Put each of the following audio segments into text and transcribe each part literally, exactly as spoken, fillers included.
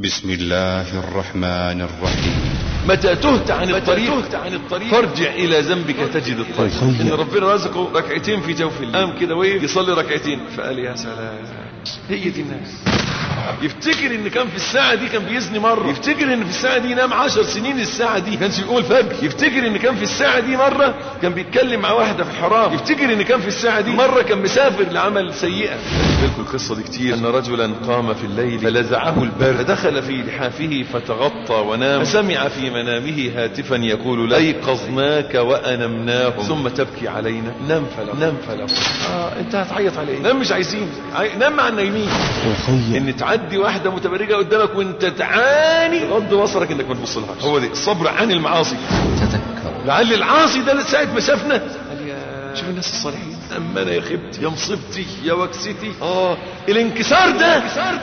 بسم الله الرحمن الرحيم. متى تهت عن الطريق فارجع إلى ذنبك تجد الطريق. إن ربنا رزقه ركعتين في جوف الليل، قام كده وقف يصلي ركعتين فقال يا سلام، هي دي الناس. يفتكر ان كان في الساعة دي كان بيزني مرة، يفتكر ان في الساعة دي نام عشر سنين الساعة دي كانش يقول فجر، يفتكر ان كان في الساعة دي مرة كان بيتكلم مع واحدة في الحرام، يفتكر ان كان في الساعة دي مرة كان مسافر لعمل سيئة. لكم القصة دي كتير. ان رجلا قام في الليل فلزعه البرد فدخل في لحافه فتغطى ونام، فسمع في منامه هاتفا يقول ايقظناك وانمناه ثم تبكي علينا، نام فلا نام فلا. اه انت هتعيط عليه، نام مش عايزين، نام مع النايمين. ان تعدي واحدة متبرجة قدامك وانت تعاني غض بصرك انك ما تبصلهاش، هو دي الصبر عن المعاصي. تذكر لعل العاصي ده ساعة ما شافنا شوف الناس الصالحين، اما انا يا خبتي يا مصيبتي يا وكستي. اه الانكسار ده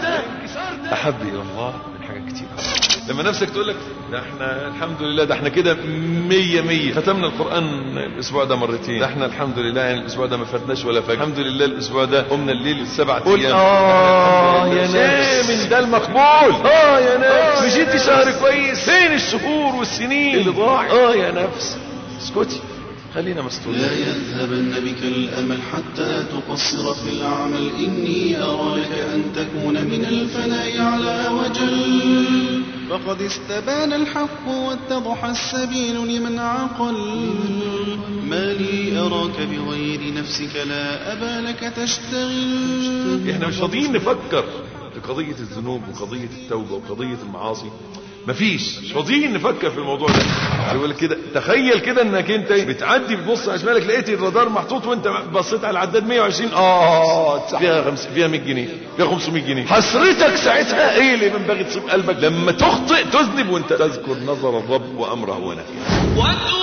احب الى الله من حاجات كتير. لما نفسك تقول لك ده احنا الحمد لله، ده احنا كده مية مية، ختمنا القرآن الاسبوع ده مرتين، ده احنا الحمد لله يعني الاسبوع ده ما فاتناش ولا فجر، الحمد لله الاسبوع ده قمنا الليل السبع ايام. اه يا ناس من ده المقبول. اه يا ناس مشيتي شهر كويس، فين الشهور والسنين اللي ضاعت؟ اه يا نفس اسكتي، خلينا مستورين. لا يذهبن بك الأمل حتى تقصر في العمل، إني أراك أن تكون من الفناء على وجل، فقد استبان الحق واتضح السبيل لمن عقل، ما لي أراك بغير نفسك لا أبا لك تشتغل. احنا مش فاضيين نفكر في قضية الذنوب وقضية التوبة وقضية المعاصي، مفيش، مش فاضيين نفكر في الموضوع ده. يقول كده تخيل كده انك انت بتعدي بتبص على شمالك لقيت الرادار محطوط وانت بصيت على العداد مية وعشرين، اه فيها خمسين فيها مية جنيه فيها خمسمية جنيه، حسرتك ساعتها ايه اللي ينبغي تصيب قلبك لما تخطئ تذنب وانت تذكر نظر الرب وامره ونهيه.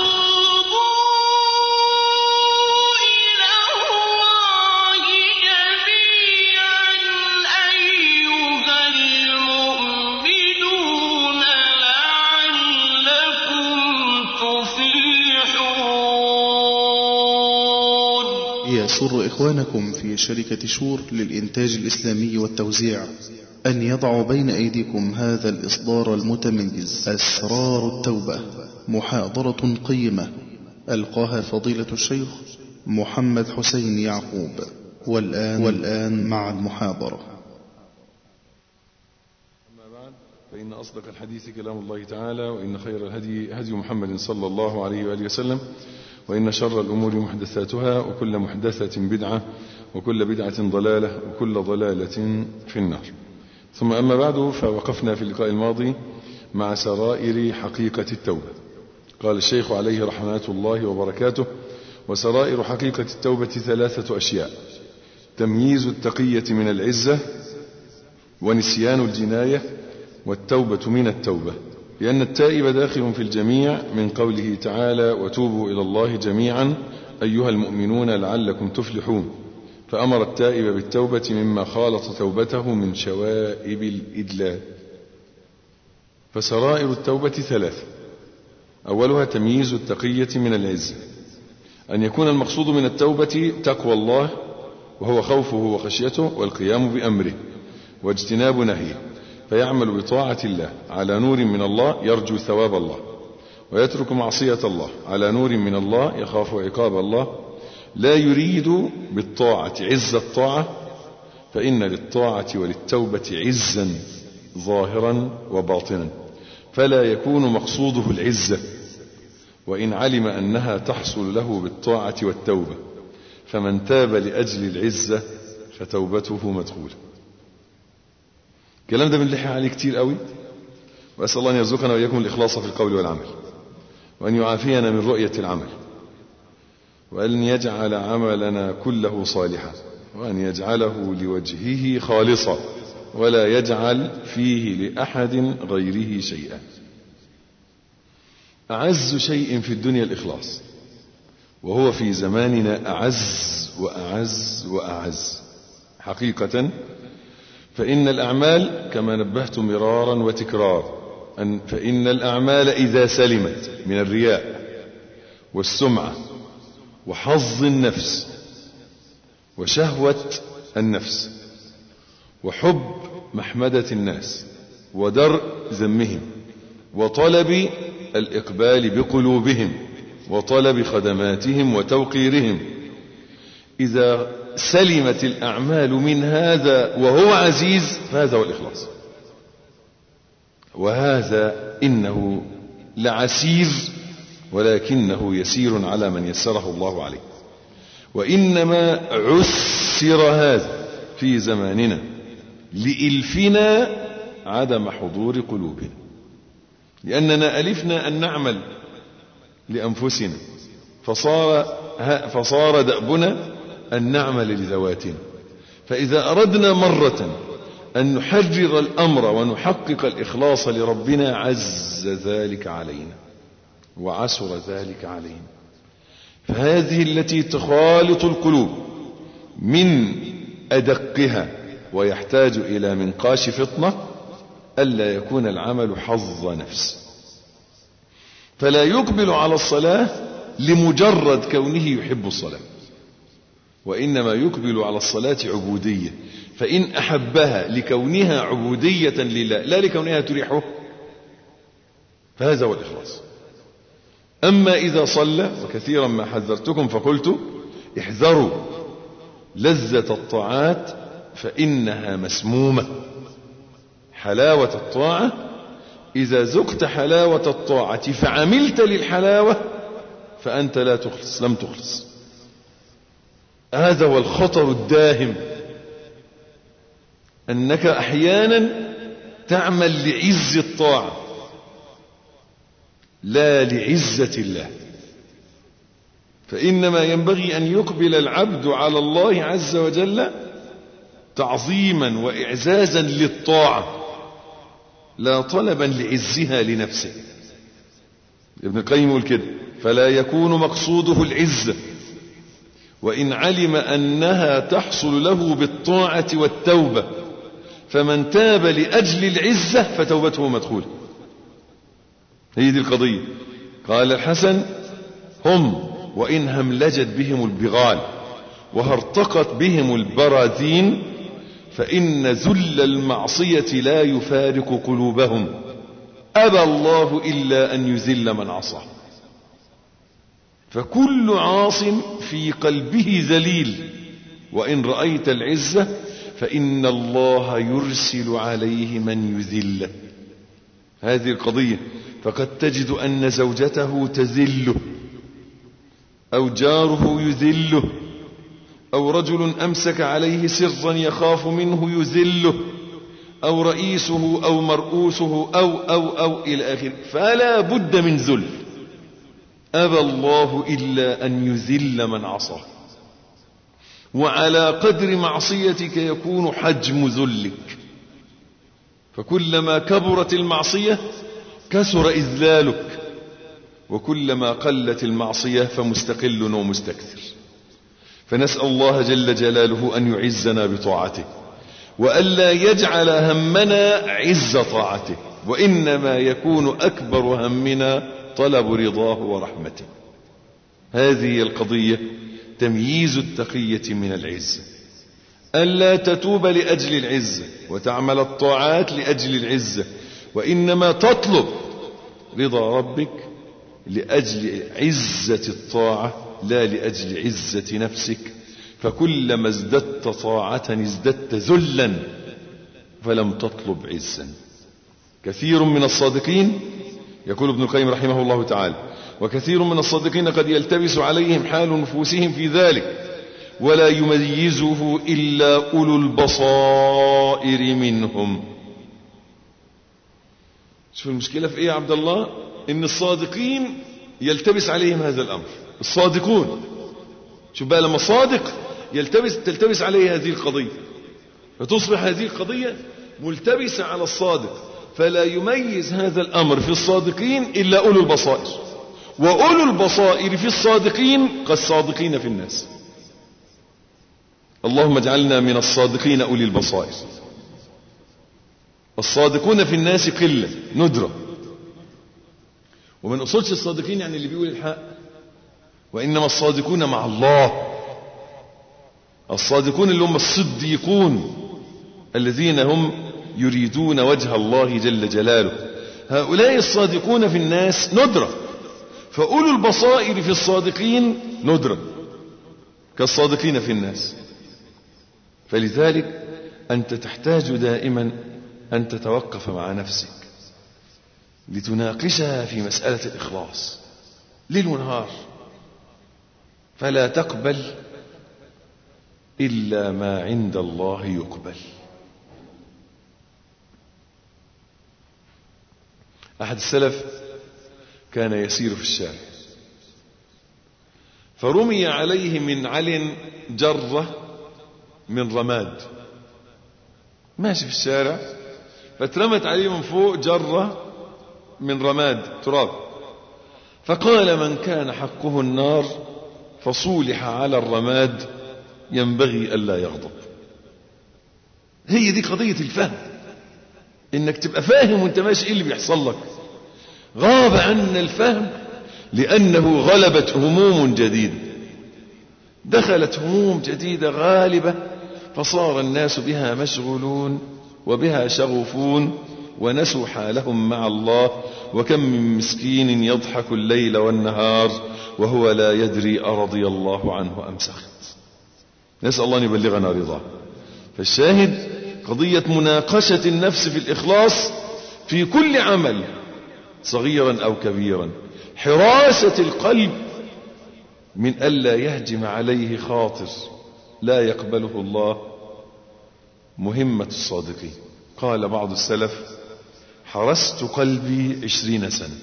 يسر إخوانكم في شركة شور للإنتاج الإسلامي والتوزيع أن يضعوا بين أيديكم هذا الإصدار المتميز، أسرار التوبة، محاضرة قيمة ألقاها فضيلة الشيخ محمد حسين يعقوب. والآن, والآن مع المحاضرة. أما بعد، فإن أصدق الحديث كلام الله تعالى، وإن خير الهدي هدي محمد صلى الله عليه وآله وسلم، وإن شر الأمور محدثاتها، وكل محدثة بدعة، وكل بدعة ضلالة، وكل ضلالة في النار. ثم أما بعد، فوقفنا في اللقاء الماضي مع سرائر حقيقة التوبة. قال الشيخ عليه رحمة الله وبركاته: وسرائر حقيقة التوبة ثلاثة أشياء: تمييز التقية من العزة، ونسيان الجناية، والتوبة من التوبة، لأن التائب داخل في الجميع من قوله تعالى: وتوبوا إلى الله جميعا أيها المؤمنون لعلكم تفلحون، فأمر التائب بالتوبة مما خالط توبته من شوائب الإدلال. فسرائر التوبة ثلاثة: أولها تمييز التقية من العزة، أن يكون المقصود من التوبة تقوى الله، وهو خوفه وخشيته والقيام بأمره واجتناب نهيه، فيعمل بطاعة الله على نور من الله يرجو ثواب الله، ويترك معصية الله على نور من الله يخاف عقاب الله، لا يريد بالطاعة عز الطاعة، فإن للطاعة وللتوبة عزا ظاهرا وباطنا، فلا يكون مقصوده العزة، وإن علم أنها تحصل له بالطاعة والتوبة، فمن تاب لأجل العزة فتوبته مدخولة. الكلام ده بنلحق عليه كتير قوي، وأسأل الله أن يرزقنا وإياكم الإخلاص في القول والعمل، وأن يعافينا من رؤية العمل، وأن يجعل عملنا كله صالحا، وأن يجعله لوجهه خالصا، ولا يجعل فيه لأحد غيره شيئا. أعز شيء في الدنيا الإخلاص، وهو في زماننا أعز وأعز وأعز حقيقة. فإن الأعمال كما نبهت مرارا وتكرارا أن فإن الأعمال إذا سلمت من الرياء والسمعة وحظ النفس وشهوة النفس وحب محمدة الناس ودرء ذمهم وطلب الإقبال بقلوبهم وطلب خدماتهم وتوقيرهم. إذا سلمت الأعمال من هذا وهو عزيز فهذا هو الإخلاص. وهذا إنه لعسير ولكنه يسير على من يسره الله عليه. وإنما عسر هذا في زماننا لإلفنا عدم حضور قلوبنا، لأننا ألفنا أن نعمل لأنفسنا، فصار, فصار دأبنا أن نعمل لذواتنا. فإذا أردنا مرة أن نحرر الأمر ونحقق الإخلاص لربنا عز ذلك علينا وعسر ذلك علينا. فهذه التي تخالط القلوب من أدقها ويحتاج إلى منقاش فطنة ألا يكون العمل حظ نفس. فلا يقبل على الصلاة لمجرد كونه يحب الصلاة، وإنما يقبل على الصلاة عبودية، فإن أحبها لكونها عبودية لله لا لكونها تريحه فهذا هو الإخلاص. أما إذا صلى، وكثيرا ما حذرتكم فقلت احذروا لذة الطاعات فإنها مسمومة. حلاوة الطاعة إذا ذقت حلاوة الطاعة فعملت للحلاوة فأنت لا تخلص، لم تخلص. هذا هو الخطر الداهم، أنك أحيانا تعمل لعز الطاعة لا لعزة الله. فإنما ينبغي أن يقبل العبد على الله عز وجل تعظيما وإعزازا للطاعة لا طلبا لعزها لنفسه. ابن القيم يقول كده: فلا يكون مقصوده العزة وإن علم أنها تحصل له بالطاعة والتوبة، فمن تاب لأجل العزة فتوبته مدخولة. هي دي القضية. قال الحسن: هم وإن هملجت بهم البغال وهرتقت بهم البراذين فإن ذل المعصية لا يفارق قلوبهم، أبى الله إلا أن يذل من عصاه. فكل عاص في قلبه ذليل، وإن رأيت العزة فإن الله يرسل عليه من يذله. هذه القضية. فقد تجد أن زوجته تذله، أو جاره يذله، أو رجل أمسك عليه سرا يخاف منه يذله، أو رئيسه أو مرؤوسه أو أو أو إلى آخره، فلا بد من ذل. أبى الله إلا أن يذل من عصاه. وعلى قدر معصيتك يكون حجم ذلك، فكلما كبرت المعصية كثر إذلالك، وكلما قلت المعصية فمستقل ومستكثر. فنسأل الله جل جلاله أن يعزنا بطاعته، وألا يجعل همنا عز طاعته، وإنما يكون أكبر همنا طلب رضاه ورحمته. هذه القضية تمييز التقية من العزة. ألا تتوب لأجل العزة وتعمل الطاعات لأجل العزة، وإنما تطلب رضا ربك لأجل عزة الطاعة لا لأجل عزة نفسك. فكلما ازددت طاعة ازددت ذلا فلم تطلب عزا. كثير من الصادقين، يقول ابن القيم رحمه الله تعالى: وكثير من الصادقين قد يلتبس عليهم حال نفوسهم في ذلك ولا يميزه إلا أولو البصائر منهم. شوف المشكلة في ايه يا عبد الله؟ ان الصادقين يلتبس عليهم هذا الامر. الصادقون، شوف بقى، لما الصادق يلتبس تلتبس عليه هذه القضية، فتصبح هذه القضية ملتبسة على الصادق، فلا يميز هذا الامر في الصادقين الا اولو البصائر، واولو البصائر في الصادقين كالصادقين في الناس. اللهم اجعلنا من الصادقين اولي البصائر. الصادقون في الناس قلة ندرة، ومن أصولش الصادقين يعني اللي بيقول الحق، وإنما الصادقون مع الله. الصادقون اللي هم الصديقون الذين هم يريدون وجه الله جل جلاله. هؤلاء الصادقون في الناس ندرة، فأولو البصائر في الصادقين ندرة كالصادقين في الناس. فلذلك أنت تحتاج دائما أن تتوقف مع نفسك لتناقشها في مسألة الإخلاص ليل ونهار، فلا تقبل إلا ما عند الله يقبل. أحد السلف كان يسير في الشارع فرمي عليه من عل جرة من رماد، ماشي في الشارع فاترمت عليه من فوق جرة من رماد تراب، فقال من كان حقه النار فصولح على الرماد ينبغي ألا يغضب. هي دي قضية الفهم، انك تبقى فاهم وانت ماشي ايه اللي بيحصل لك. غاب عنا الفهم لأنه غلبت هموم جديدة، دخلت هموم جديدة غالبة فصار الناس بها مشغولون وبها شغوفون ونسوا حالهم مع الله. وكم من مسكين يضحك الليل والنهار وهو لا يدري أرضي الله عنه أم سخط. نسأل الله أن يبلغنا رضاه. فالشاهد قضية مناقشة النفس في الإخلاص في كل عمل صغيرا أو كبيرا، حراسة القلب من ألا يهجم عليه خاطر لا يقبله الله، مهمة الصادقين. قال بعض السلف حرست قلبي عشرين سنة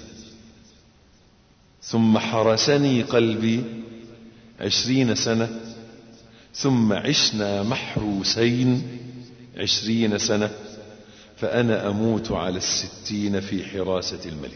ثم حرسني قلبي عشرين سنة ثم عشنا محروسين عشرين سنة فأنا أموت على الستين في حراسة الملك.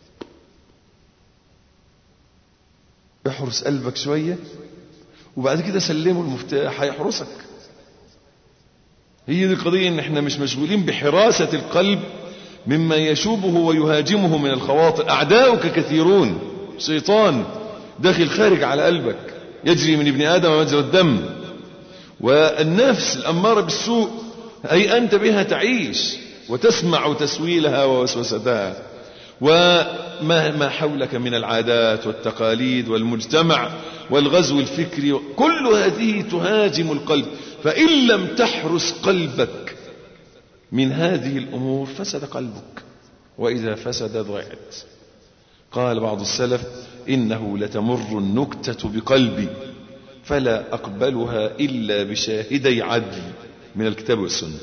احرس قلبك شوية وبعد كده سلمه المفتاح هيحرسك. هي دي القضية، ان احنا مش مشغولين بحراسة القلب مما يشوبه ويهاجمه من الخواطر. أعداؤك كثيرون، شيطان داخل خارج على قلبك يجري من ابن آدم مجرى الدم، والنفس الأمارة بالسوء أي أنت بها تعيش وتسمع تسويلها ووسوستها، وما ما حولك من العادات والتقاليد والمجتمع والغزو الفكري، كل هذه تهاجم القلب. فإن لم تحرس قلبك من هذه الأمور فسد قلبك، وإذا فسد ضيعت. قال بعض السلف إنه لتمر النكتة بقلبي فلا أقبلها إلا بشاهدي عدل من الكتاب والسنة.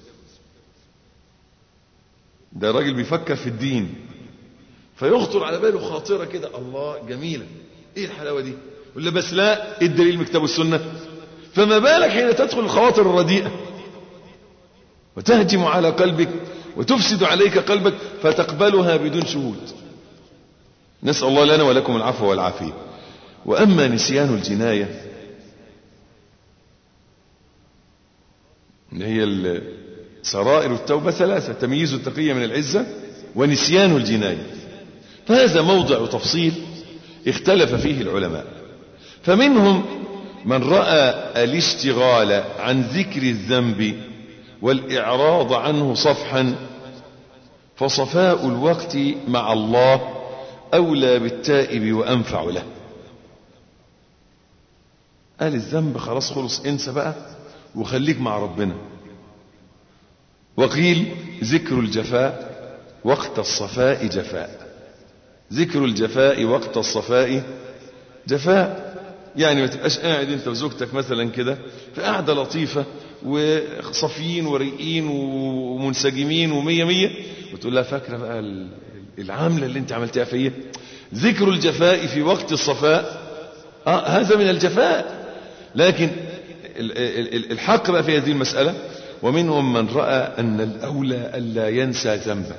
ده راجل بيفكر في الدين فيخطر على باله خاطرة كده، الله جميلة، ايه الحلاوة دي، ولا بس لا، ايه الدليل من الكتاب والسنة؟ فما بالك حين تدخل الخواطر الرديئة وتهجم على قلبك وتفسد عليك قلبك فتقبلها بدون شهود. نسأل الله لنا ولكم العفو والعافية. وأما نسيان الجناية هي سرائر التوبة ثلاثة: تمييز التقية من العزة، ونسيان الجناية. فهذا موضع تفصيل اختلف فيه العلماء، فمنهم من رأى الاشتغال عن ذكر الذنب والإعراض عنه صفحا فصفاء الوقت مع الله أولى بالتائب وأنفع له. قال الذنب خلاص خلص، انسى بقى وخليك مع ربنا. وقيل ذكر الجفاء وقت الصفاء جفاء، ذكر الجفاء وقت الصفاء جفاء. يعني ما تبقاش قاعد انت وزوجتك مثلا كده في قاعدة لطيفة وصفيين وريقين ومنسجمين ومية مية وتقول لها فاكرة بقى العاملة اللي انت عملتها فيا. ذكر الجفاء في وقت الصفاء آه هذا من الجفاء. لكن الحق بقى في هذه المسألة، ومنهم من رأى أن الأولى ألا ينسى ذنبه،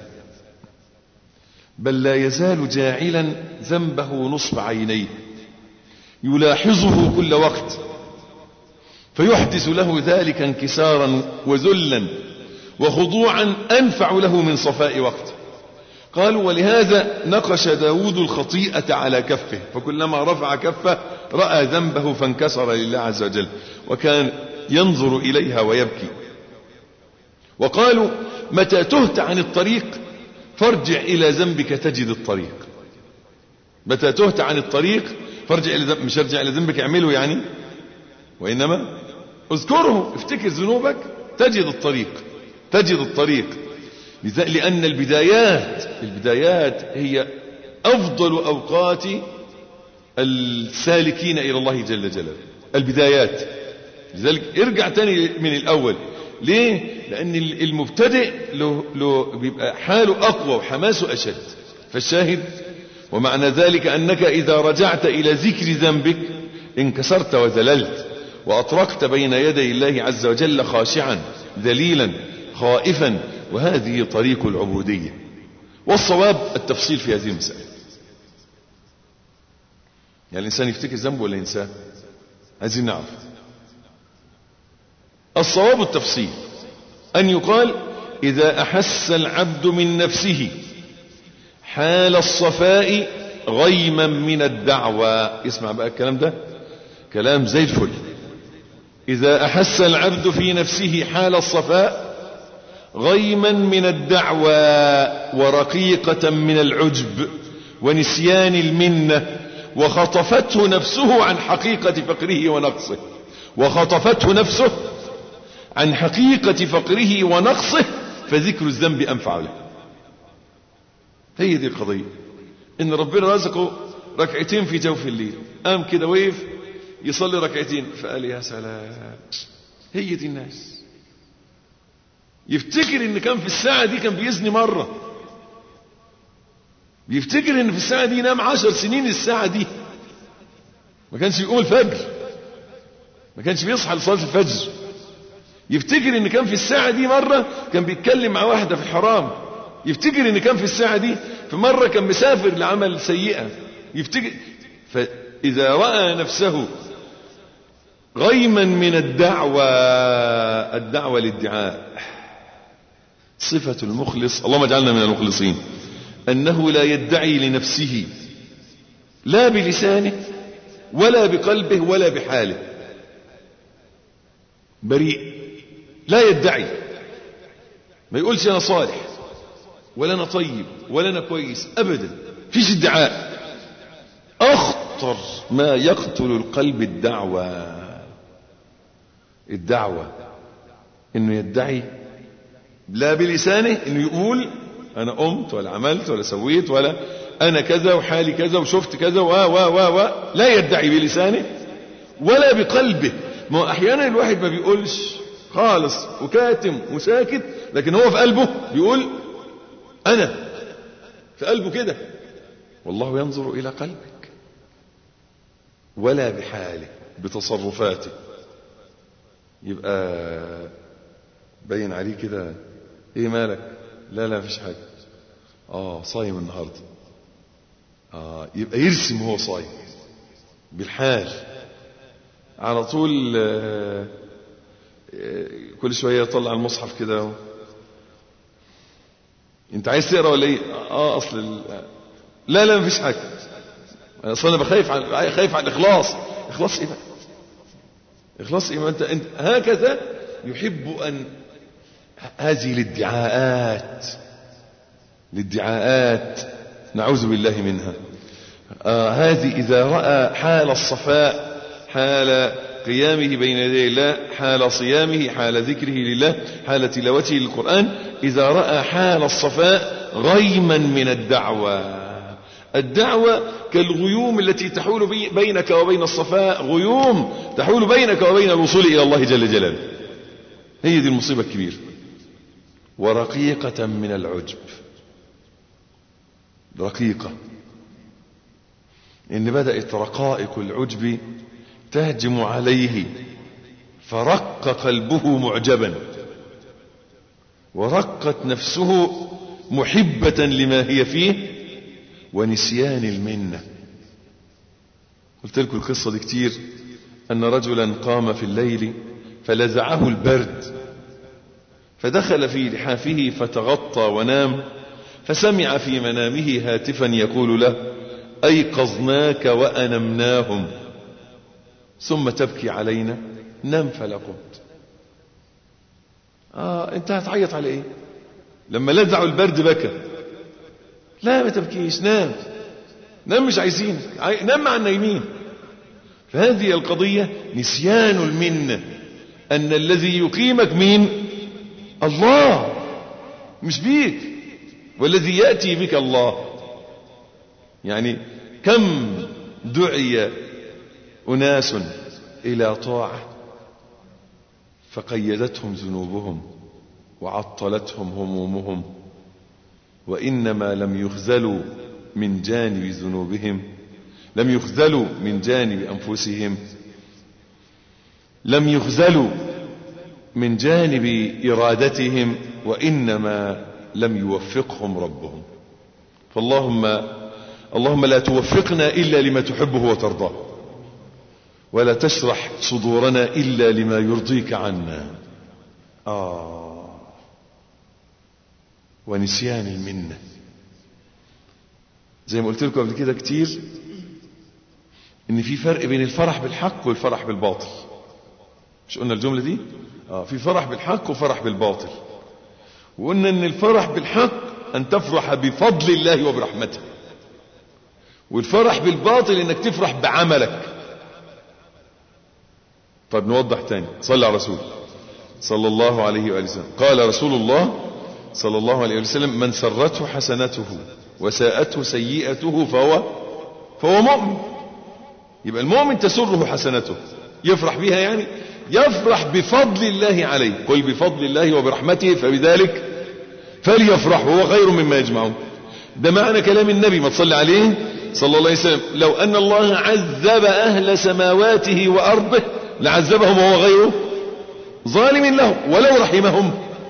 بل لا يزال جاعلا ذنبه نصب عينيه يلاحظه كل وقت فيحدث له ذلك انكسارا وذلا وخضوعا أنفع له من صفاء وقته. قالوا ولهذا نقش داود الخطيئة على كفه، فكلما رفع كفه رأى ذنبه فانكسر لله عز وجل وكان ينظر إليها ويبكي. وقالوا متى تهت عن الطريق فارجع إلى ذنبك تجد الطريق. متى تهت عن الطريق فارجع إلى ذنبك، مش ارجع إلى ذنبك اعمله يعني، وإنما اذكره، افتكر ذنوبك تجد الطريق، تجد الطريق. لأن البدايات البدايات هي أفضل أوقات السالكين إلى الله جل جلاله، البدايات. لذلك ارجع تاني من الأول. ليه؟ لأن المبتدئ له, له بيبقى حاله أقوى وحماسه أشد. فالشاهد ومعنى ذلك أنك إذا رجعت إلى ذكر ذنبك انكسرت وذللت وأطرقت بين يدي الله عز وجل خاشعا ذليلا خائفا، وهذه طريق العبودية. والصواب التفصيل في هذه المسألة. يعني الإنسان يفتكر ذنبه ولا ينساه؟ عايزين نعرف. الصواب التفصيل، أن يقال إذا أحس العبد من نفسه حال الصفاء غيما من الدعوى. اسمع بقى الكلام ده كلام زي الفل. إذا أحس العبد في نفسه حال الصفاء غيما من الدعوى ورقيقة من العجب ونسيان المنة، وخطفته نفسه عن حقيقة فقره ونقصه، وخطفته نفسه عن حقيقة فقره ونقصه، فذكر الذنب أنفع له. هي دي القضية، إن ربنا رزقه ركعتين في جوف الليل، قام كده وقف يصلي ركعتين فقال يا سلام. هي دي الناس. يفتكر إن كان في الساعة دي كان بيزني مرة، بيفتكر إن في الساعة دي نام عشر سنين الساعة دي، ما كانش بيقوم الفجر، ما كانش بيصحى لصلاة الفجر. يفتكر إن كان في الساعة دي مرة كان بيتكلم مع واحدة في الحرام. يفتكر إن كان في الساعة دي في مرة كان مسافر لعمل سيئة. يفتكر. فإذا رأى نفسه غيما من الدعوة، الدعوة للدعاء صفة المخلص، اللهم اجعلنا من المخلصين، أنه لا يدعي لنفسه لا بلسانه ولا بقلبه ولا بحاله، بريء، لا يدعي. ما يقولش أنا صالح ولا أنا طيب ولا أنا كويس، أبدا، فيش ادعاء. أخطر ما يقتل القلب الدعوة. الدعوة إنه يدعي لا بلسانه، إنه يقول أنا قمت ولا عملت ولا سويت ولا أنا كذا وحالي كذا وشفت كذا و و و و لا يدعي بلسانه ولا بقلبه. ما أحيانا الواحد ما بيقولش خالص وكاتم وساكت، لكن هو في قلبه بيقول أنا، في قلبه كده. والله ينظر إلى قلبك ولا بحاله، بتصرفاته. يبقى بين عليه كده ايه مالك؟ لا لا مفيش حاجة. اه صايم النهاردة. اه يبقى يرسم هو صايم بالحال على طول. آه آه كل شوية يطلع المصحف كده، انت عايز تقرأ ولا ايه؟ اه اصل ال... لا لا مفيش حاجة. اصل انا بخايف عن خايف عن الاخلاص. اخلاص ايه بقى؟ اخلاص ايه؟ ما انت انت هكذا يحب ان هذه الادعاءات، الادعاءات نعوذ بالله منها. آه هذه إذا رأى حال الصفاء، حال قيامه بين يدي الله، حال صيامه، حال ذكره لله، حال تلاوته للقرآن، إذا رأى حال الصفاء غيما من الدعوة. الدعوة كالغيوم التي تحول بينك وبين الصفاء، غيوم تحول بينك وبين الوصول إلى الله جل جلاله. هي دي المصيبة الكبيرة. ورقيقة من العجب، رقيقة، إن بدأت رقائق العجب تهجم عليه، فرق قلبه معجبا، ورقت نفسه محبة لما هي فيه، ونسيان المنة. قلت لكم القصة دي كتير، أن رجلا قام في الليل فلزعه البرد، فدخل في لحافه فتغطى ونام، فسمع في منامه هاتفا يقول له أيقظناك وأنمناهم ثم تبكي علينا، نم فلا قمت. اه انت هتعيط على ايه؟ لما لدعوا البرد بكى. لا ما تبكيش، نام نام، مش عايزين نام مع النايمين. فهذه القضية نسيان المنة، أن الذي يقيمك مين؟ الله، مش بيك، والذي يأتي بك الله. يعني كم دعي أناس إلى طاعة فقيدتهم ذنوبهم وعطلتهم همومهم، وإنما لم يخذلوا من جانب ذنوبهم، لم يخذلوا من جانب أنفسهم، لم يخذلوا من جانب إرادتهم، وإنما لم يوفقهم ربهم. فاللهم اللهم لا توفقنا إلا لما تحبه وترضاه، ولا تشرح صدورنا إلا لما يرضيك عنا. آه ونسيان المنة. زي ما قلت لكم قبل كده كتير ان في فرق بين الفرح بالحق والفرح بالباطل. مش قلنا الجملة دي؟ آه في فرح بالحق وفرح بالباطل. وقلنا ان الفرح بالحق ان تفرح بفضل الله وبرحمته، والفرح بالباطل انك تفرح بعملك. طب نوضح تاني. صلى على رسول صلى الله عليه وآله وسلم. قال رسول الله صلى الله عليه وسلم: من سرته حسنته وساءته سيئته فهو فهو مؤمن. يبقى المؤمن تسره حسنته، يفرح بها، يعني يفرح بفضل الله عليه. قل بفضل الله وبرحمته فبذلك فليفرحوا هو خير مما يجمعون. ده معنى كلام النبي، ما تصلي عليه صلى الله عليه وسلم: لو أن الله عذب أهل سماواته وأرضه لعذبهم وهو غير ظالم لهم، ولو رحمهم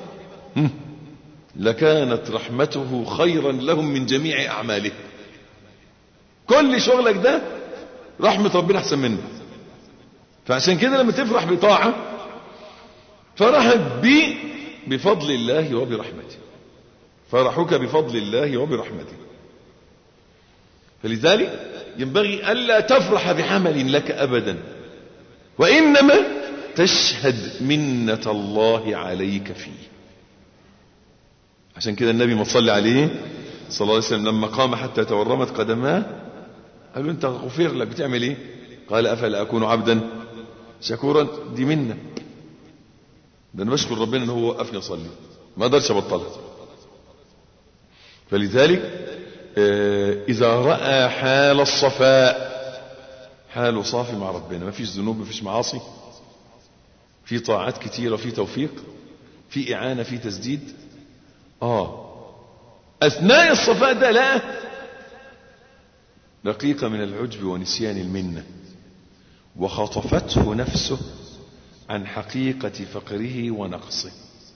لكانت رحمته خيرا لهم من جميع أعماله. كل شغلك ده رحمة ربنا أحسن منه. فعشان كده لما تفرح بطاعة فرحك بي بفضل الله وبرحمته، فرحك بفضل الله وبرحمته. فلذلك ينبغي ألا تفرح بعمل لك أبدا، وإنما تشهد منة الله عليك فيه. عشان كده النبي ما تصلي عليه صلى الله عليه وسلم لما قام حتى تورمت قدماه قال له: انت غفير لك، بتعمل ايه؟ قال: افلا اكون عبدا شكورا. دي منة، ده انا بشكر ربنا ان هو وقفني اصلي، ما اقدرش ابطلها. فلذلك اذا راى حال الصفاء، حاله صافي مع ربنا، ما فيش ذنوب، ما فيش معاصي، في طاعات كتيرة، في توفيق، في اعانة، في تسديد. اه اثناء الصفاء ده لا دقيق من العجب ونسيان المنة، وخطفته نفسه عن حقيقة فقره ونقصه.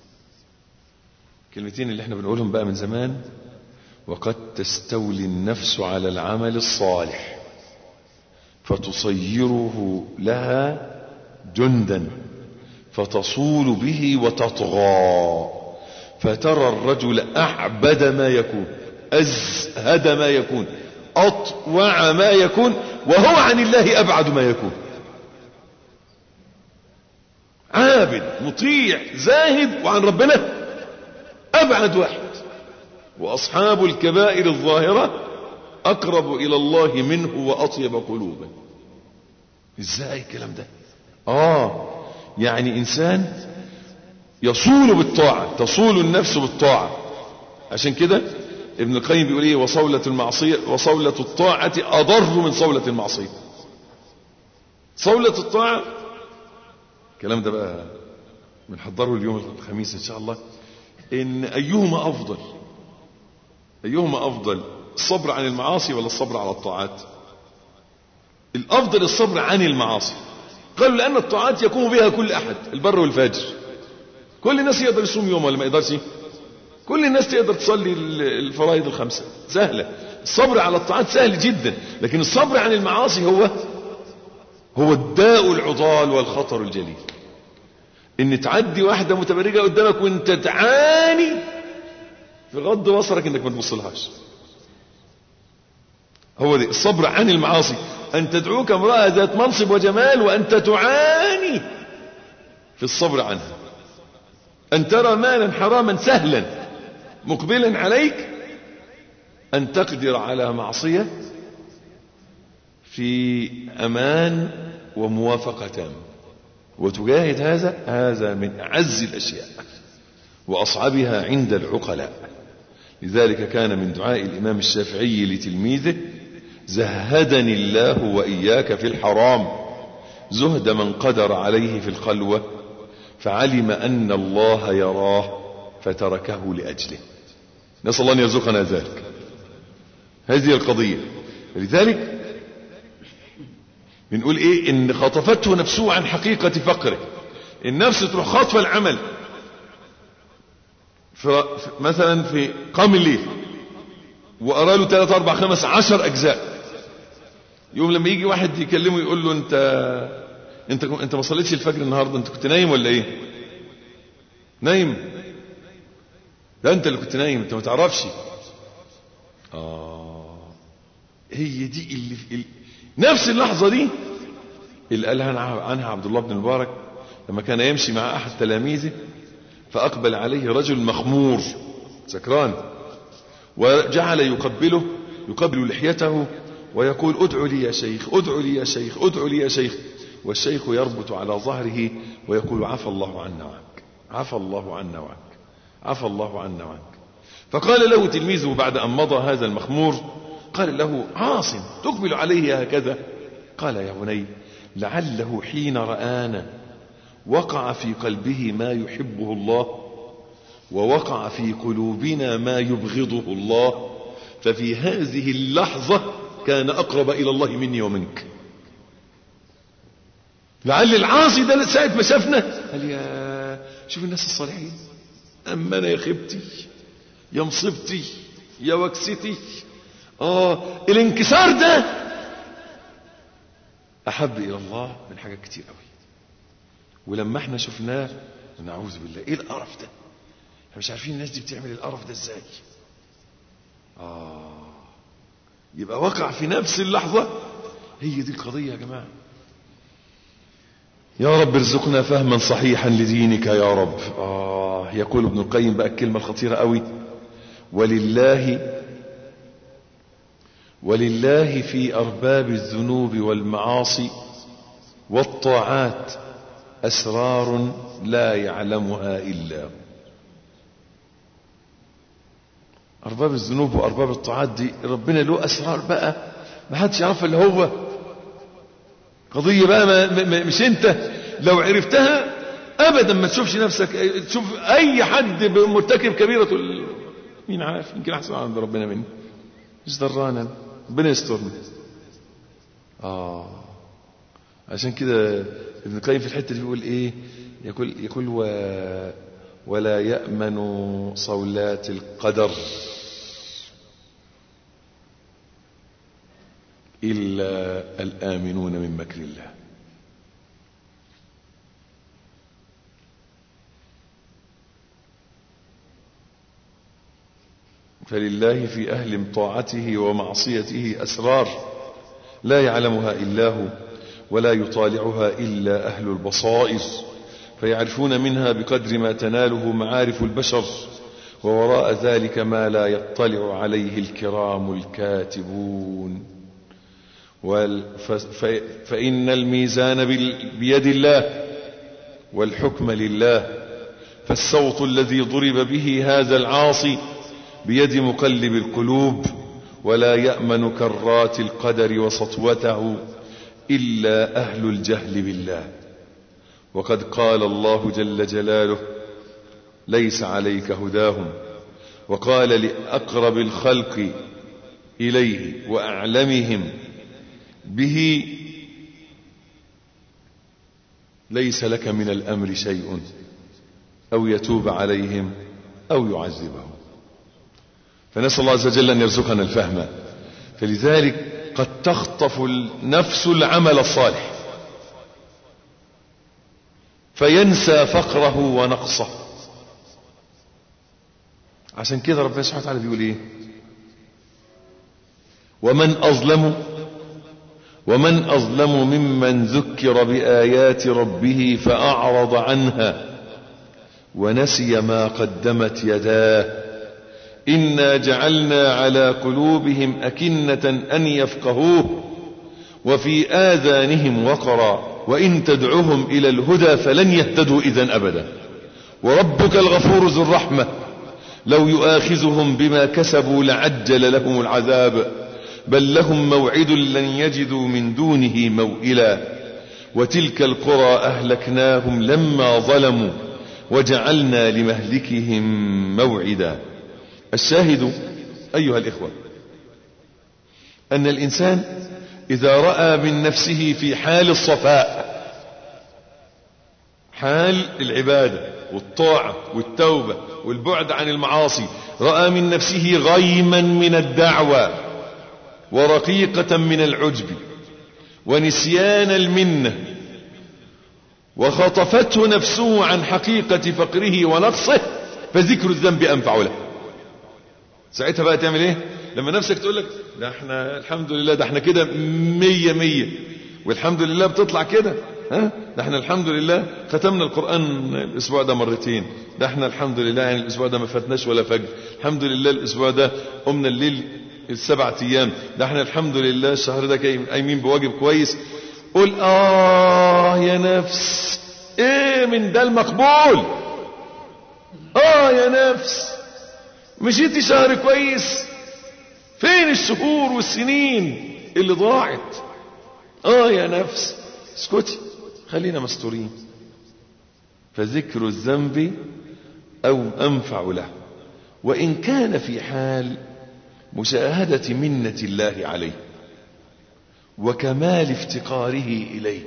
كلمتين اللي احنا بنقولهم بقى من زمان: وقد تستولي النفس على العمل الصالح فتصيره لها جندا فتصول به وتطغى، فترى الرجل أعبد ما يكون، أزهد ما يكون، أطوع ما يكون، وهو عن الله أبعد ما يكون. عابد مطيع زاهد، وعن ربنا أبعد واحد. وأصحاب الكبائر الظاهرة أقرب إلى الله منه وأطيب قلوبا. إزاي الكلام ده؟ آه يعني إنسان يصول بالطاعة، تصول النفس بالطاعة. عشان كده ابن القيم بيقول ايه: وصولة المعصية وصولة الطاعة أضر من صولة المعصية. صولة الطاعة، الكلام ده بقى بنحضره اليوم الخميس إن شاء الله، إن أيهما أفضل أيهما أفضل الصبر عن المعاصي ولا الصبر على الطاعات؟ الأفضل الصبر عن المعاصي. قالوا لأن الطاعات يقوم بها كل أحد، البر والفاجر. كل الناس يقدر يصوم يوم ولا ما يقدرش؟ كل الناس تقدر تصلي الفرائض الخمسة، سهلة. الصبر على الطاعات سهل جدا، لكن الصبر عن المعاصي هو هو الداء العضال والخطر الجليل. ان تعدي واحدة متبرجة قدامك وانت تعاني في غض بصرك انك ما تبصلهاش. هو دي الصبر عن المعاصي، ان تدعوك امرأة ذات منصب وجمال وانت تعاني في الصبر عنها. أن ترى مالا حراما سهلا مقبلا عليك، أن تقدر على معصية في أمان وموافقة تامة وتجاهد هذا. هذا من أعز الأشياء وأصعبها عند العقلاء. لذلك كان من دعاء الإمام الشافعي لتلميذه: زهدني الله وإياك في الحرام زهد من قدر عليه في الخلوة فعلم أن الله يراه فتركه لأجله. نسأل الله أن يرزقنا ذلك. هذه القضية. لذلك بنقول ايه؟ ان خطفته نفسه عن حقيقة فقره. النفس تروح خاطفة العمل مثلا في قام الليل وقرأ له ثلاثة أربعة خمس عشر أجزاء، يوم لما يجي واحد يكلمه يقول له انت انت انت ما صليتش الفجر النهارده، انت كنت نايم ولا ايه؟ نايم؟ ده انت اللي كنت نايم، انت ما تعرفش. اه هي دي اللي في نفس اللحظة دي اللي قالها عنها عبد الله بن المبارك لما كان يمشي مع أحد تلاميذه فأقبل عليه رجل مخمور سكران وجعل يقبله يقبل لحيته ويقول: ادعوا لي يا شيخ، ادعوا لي يا شيخ، ادعوا لي يا شيخ. والشيخ يربط على ظهره ويقول: عفى الله عنا وعنك، عفى الله عنا وعنك، عفى الله عنا وعنك. فقال له تلميذه بعد أن مضى هذا المخمور، قال له: عاصم تقبل عليه هكذا؟ قال: يا بني لعله حين رآنا وقع في قلبه ما يحبه الله ووقع في قلوبنا ما يبغضه الله، ففي هذه اللحظة كان أقرب إلى الله مني ومنك. لعل العاصي ده ساعة ما شافنا قال: يا شوف الناس الصالحين، أما أنا يا خيبتي يا مصيبتي يا وكستي. آه الانكسار ده أحب إلى الله من حاجات كتير قوي. ولما احنا شفناه نعوذ بالله، ايه القرف ده؟ احنا مش عارفين الناس دي بتعمل القرف ده ازاي. آه يبقى وقع في نفس اللحظة. هي دي القضية يا جماعة. يا رب ارزقنا فهما صحيحا لدينك يا رب. آه يقول ابن القيم بقى الكلمة الخطيرة قوي: ولله ولله في أرباب الذنوب والمعاصي والطاعات أسرار لا يعلمها إلا هو. أرباب الذنوب وأرباب الطاعات دي ربنا له أسرار بقى ما حدش يعرفها إلا هو. قضية بقى ما ما مش أنت لو عرفتها أبدا ما تشوفش نفسك، تشوف أي حد مرتكب كبيرة تقول مين عارف، يمكن أحسن عند ربنا مني، مش درانا، ربنا يسترنا. آه عشان كده ابن القيم في الحتة دي بيقول إيه؟ يقول يقول و ولا يأمن صولات القدر إلا الآمنون من مكر الله. فلله في أهل طاعته ومعصيته أسرار لا يعلمها إلا هو ولا يطالعها إلا أهل البصائر، فيعرفون منها بقدر ما تناله معارف البشر، ووراء ذلك ما لا يطلع عليه الكرام الكاتبون. فإن الميزان بيد الله والحكم لله، فالصوت الذي ضرب به هذا العاصي بيد مقلب القلوب، ولا يأمن كرات القدر وسطوته إلا أهل الجهل بالله. وقد قال الله جل جلاله: ليس عليك هداهم، وقال لأقرب الخلق إليه وأعلمهم به: ليس لك من الأمر شيء أو يتوب عليهم أو يعذبهم. فنسأل الله عز وجل أن يرزقنا الفهم. فلذلك قد تخطف النفس العمل الصالح فينسى فقره ونقصه. عشان كده ربنا سبحانه وتعالى بيقول ايه؟ ومن أظلم ومن أظلم ممن ذكر بآيات ربه فأعرض عنها ونسي ما قدمت يداه إنا جعلنا على قلوبهم أكنة أن يفقهوه وفي آذانهم وقرا وإن تدعهم إلى الهدى فلن يهتدوا إذن أبدا وربك الغفور ذو الرحمة لو يؤاخذهم بما كسبوا لعجل لهم العذاب بل لهم موعد لن يجدوا من دونه موئلا وتلك القرى أهلكناهم لما ظلموا وجعلنا لمهلكهم موعدا. الشاهد أيها الإخوة أن الإنسان إذا رأى من نفسه في حال الصفاء، حال العبادة والطاعة والتوبة والبعد عن المعاصي، رأى من نفسه غيما من الدعوة ورقيقة من العجب ونسيان المنة وخطفته نفسه عن حقيقة فقره ونقصه، فذكر الذنب أنفع له. ساعتها بقى تعمل ايه؟ لما نفسك تقول لك ده احنا الحمد لله ده احنا كده مية مية والحمد لله بتطلع كده، ها ده احنا الحمد لله ختمنا القرآن الاسبوع ده مرتين، ده احنا الحمد لله يعني الاسبوع ده ما فاتناش ولا فجر، الحمد لله الاسبوع ده قمنا الليل السبع ايام، ده احنا الحمد لله الشهر ده قايمين بواجب كويس. قول اه يا نفس ايه من ده المقبول؟ اه يا نفس مشيتي شهر كويس، فين الشهور والسنين اللي ضاعت؟ اه يا نفس اسكتي خلينا مستورين. فذكر الذنب او انفع له وان كان في حال مشاهدة منة الله عليه وكمال افتقاره اليه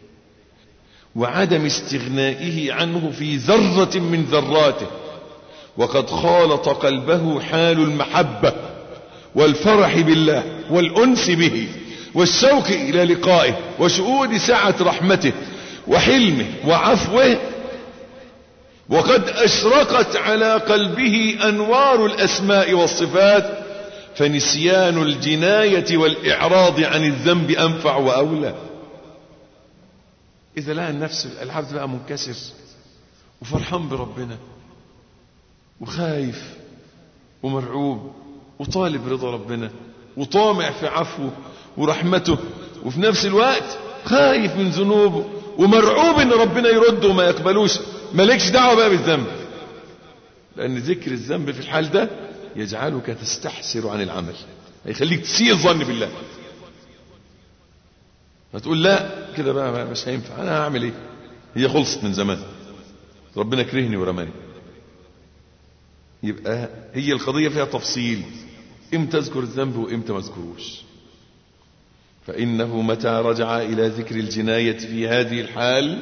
وعدم استغنائه عنه في ذرة من ذراته، وقد خالط قلبه حال المحبة والفرح بالله والأنس به والشوق إلى لقائه وشهود سعة رحمته وحلمه وعفوه، وقد أشرقت على قلبه أنوار الأسماء والصفات، فنسيان الجناية والإعراض عن الذنب أنفع وأولى. إذا لقى النفس العبد بقى منكسر وفرحان بربنا وخايف ومرعوب وطالب رضا ربنا وطامع في عفوه ورحمته، وفي نفس الوقت خايف من ذنوبه ومرعوب ان ربنا يرده وما يقبلوش، مالكش دعوة بقى بالذنب، لان ذكر الذنب في الحال ده يجعلك تستحسر عن العمل، هيخليك تسيء الظن بالله، هتقول لا كده بقى مش هينفع، انا هعمل ايه؟ هي خلصت من زمان، ربنا كرهني ورماني. يبقى هي القضية فيها تفصيل، امتى اذكر الذنب وامتى ما اذكروش. فإنه متى رجع إلى ذكر الجناية في هذه الحال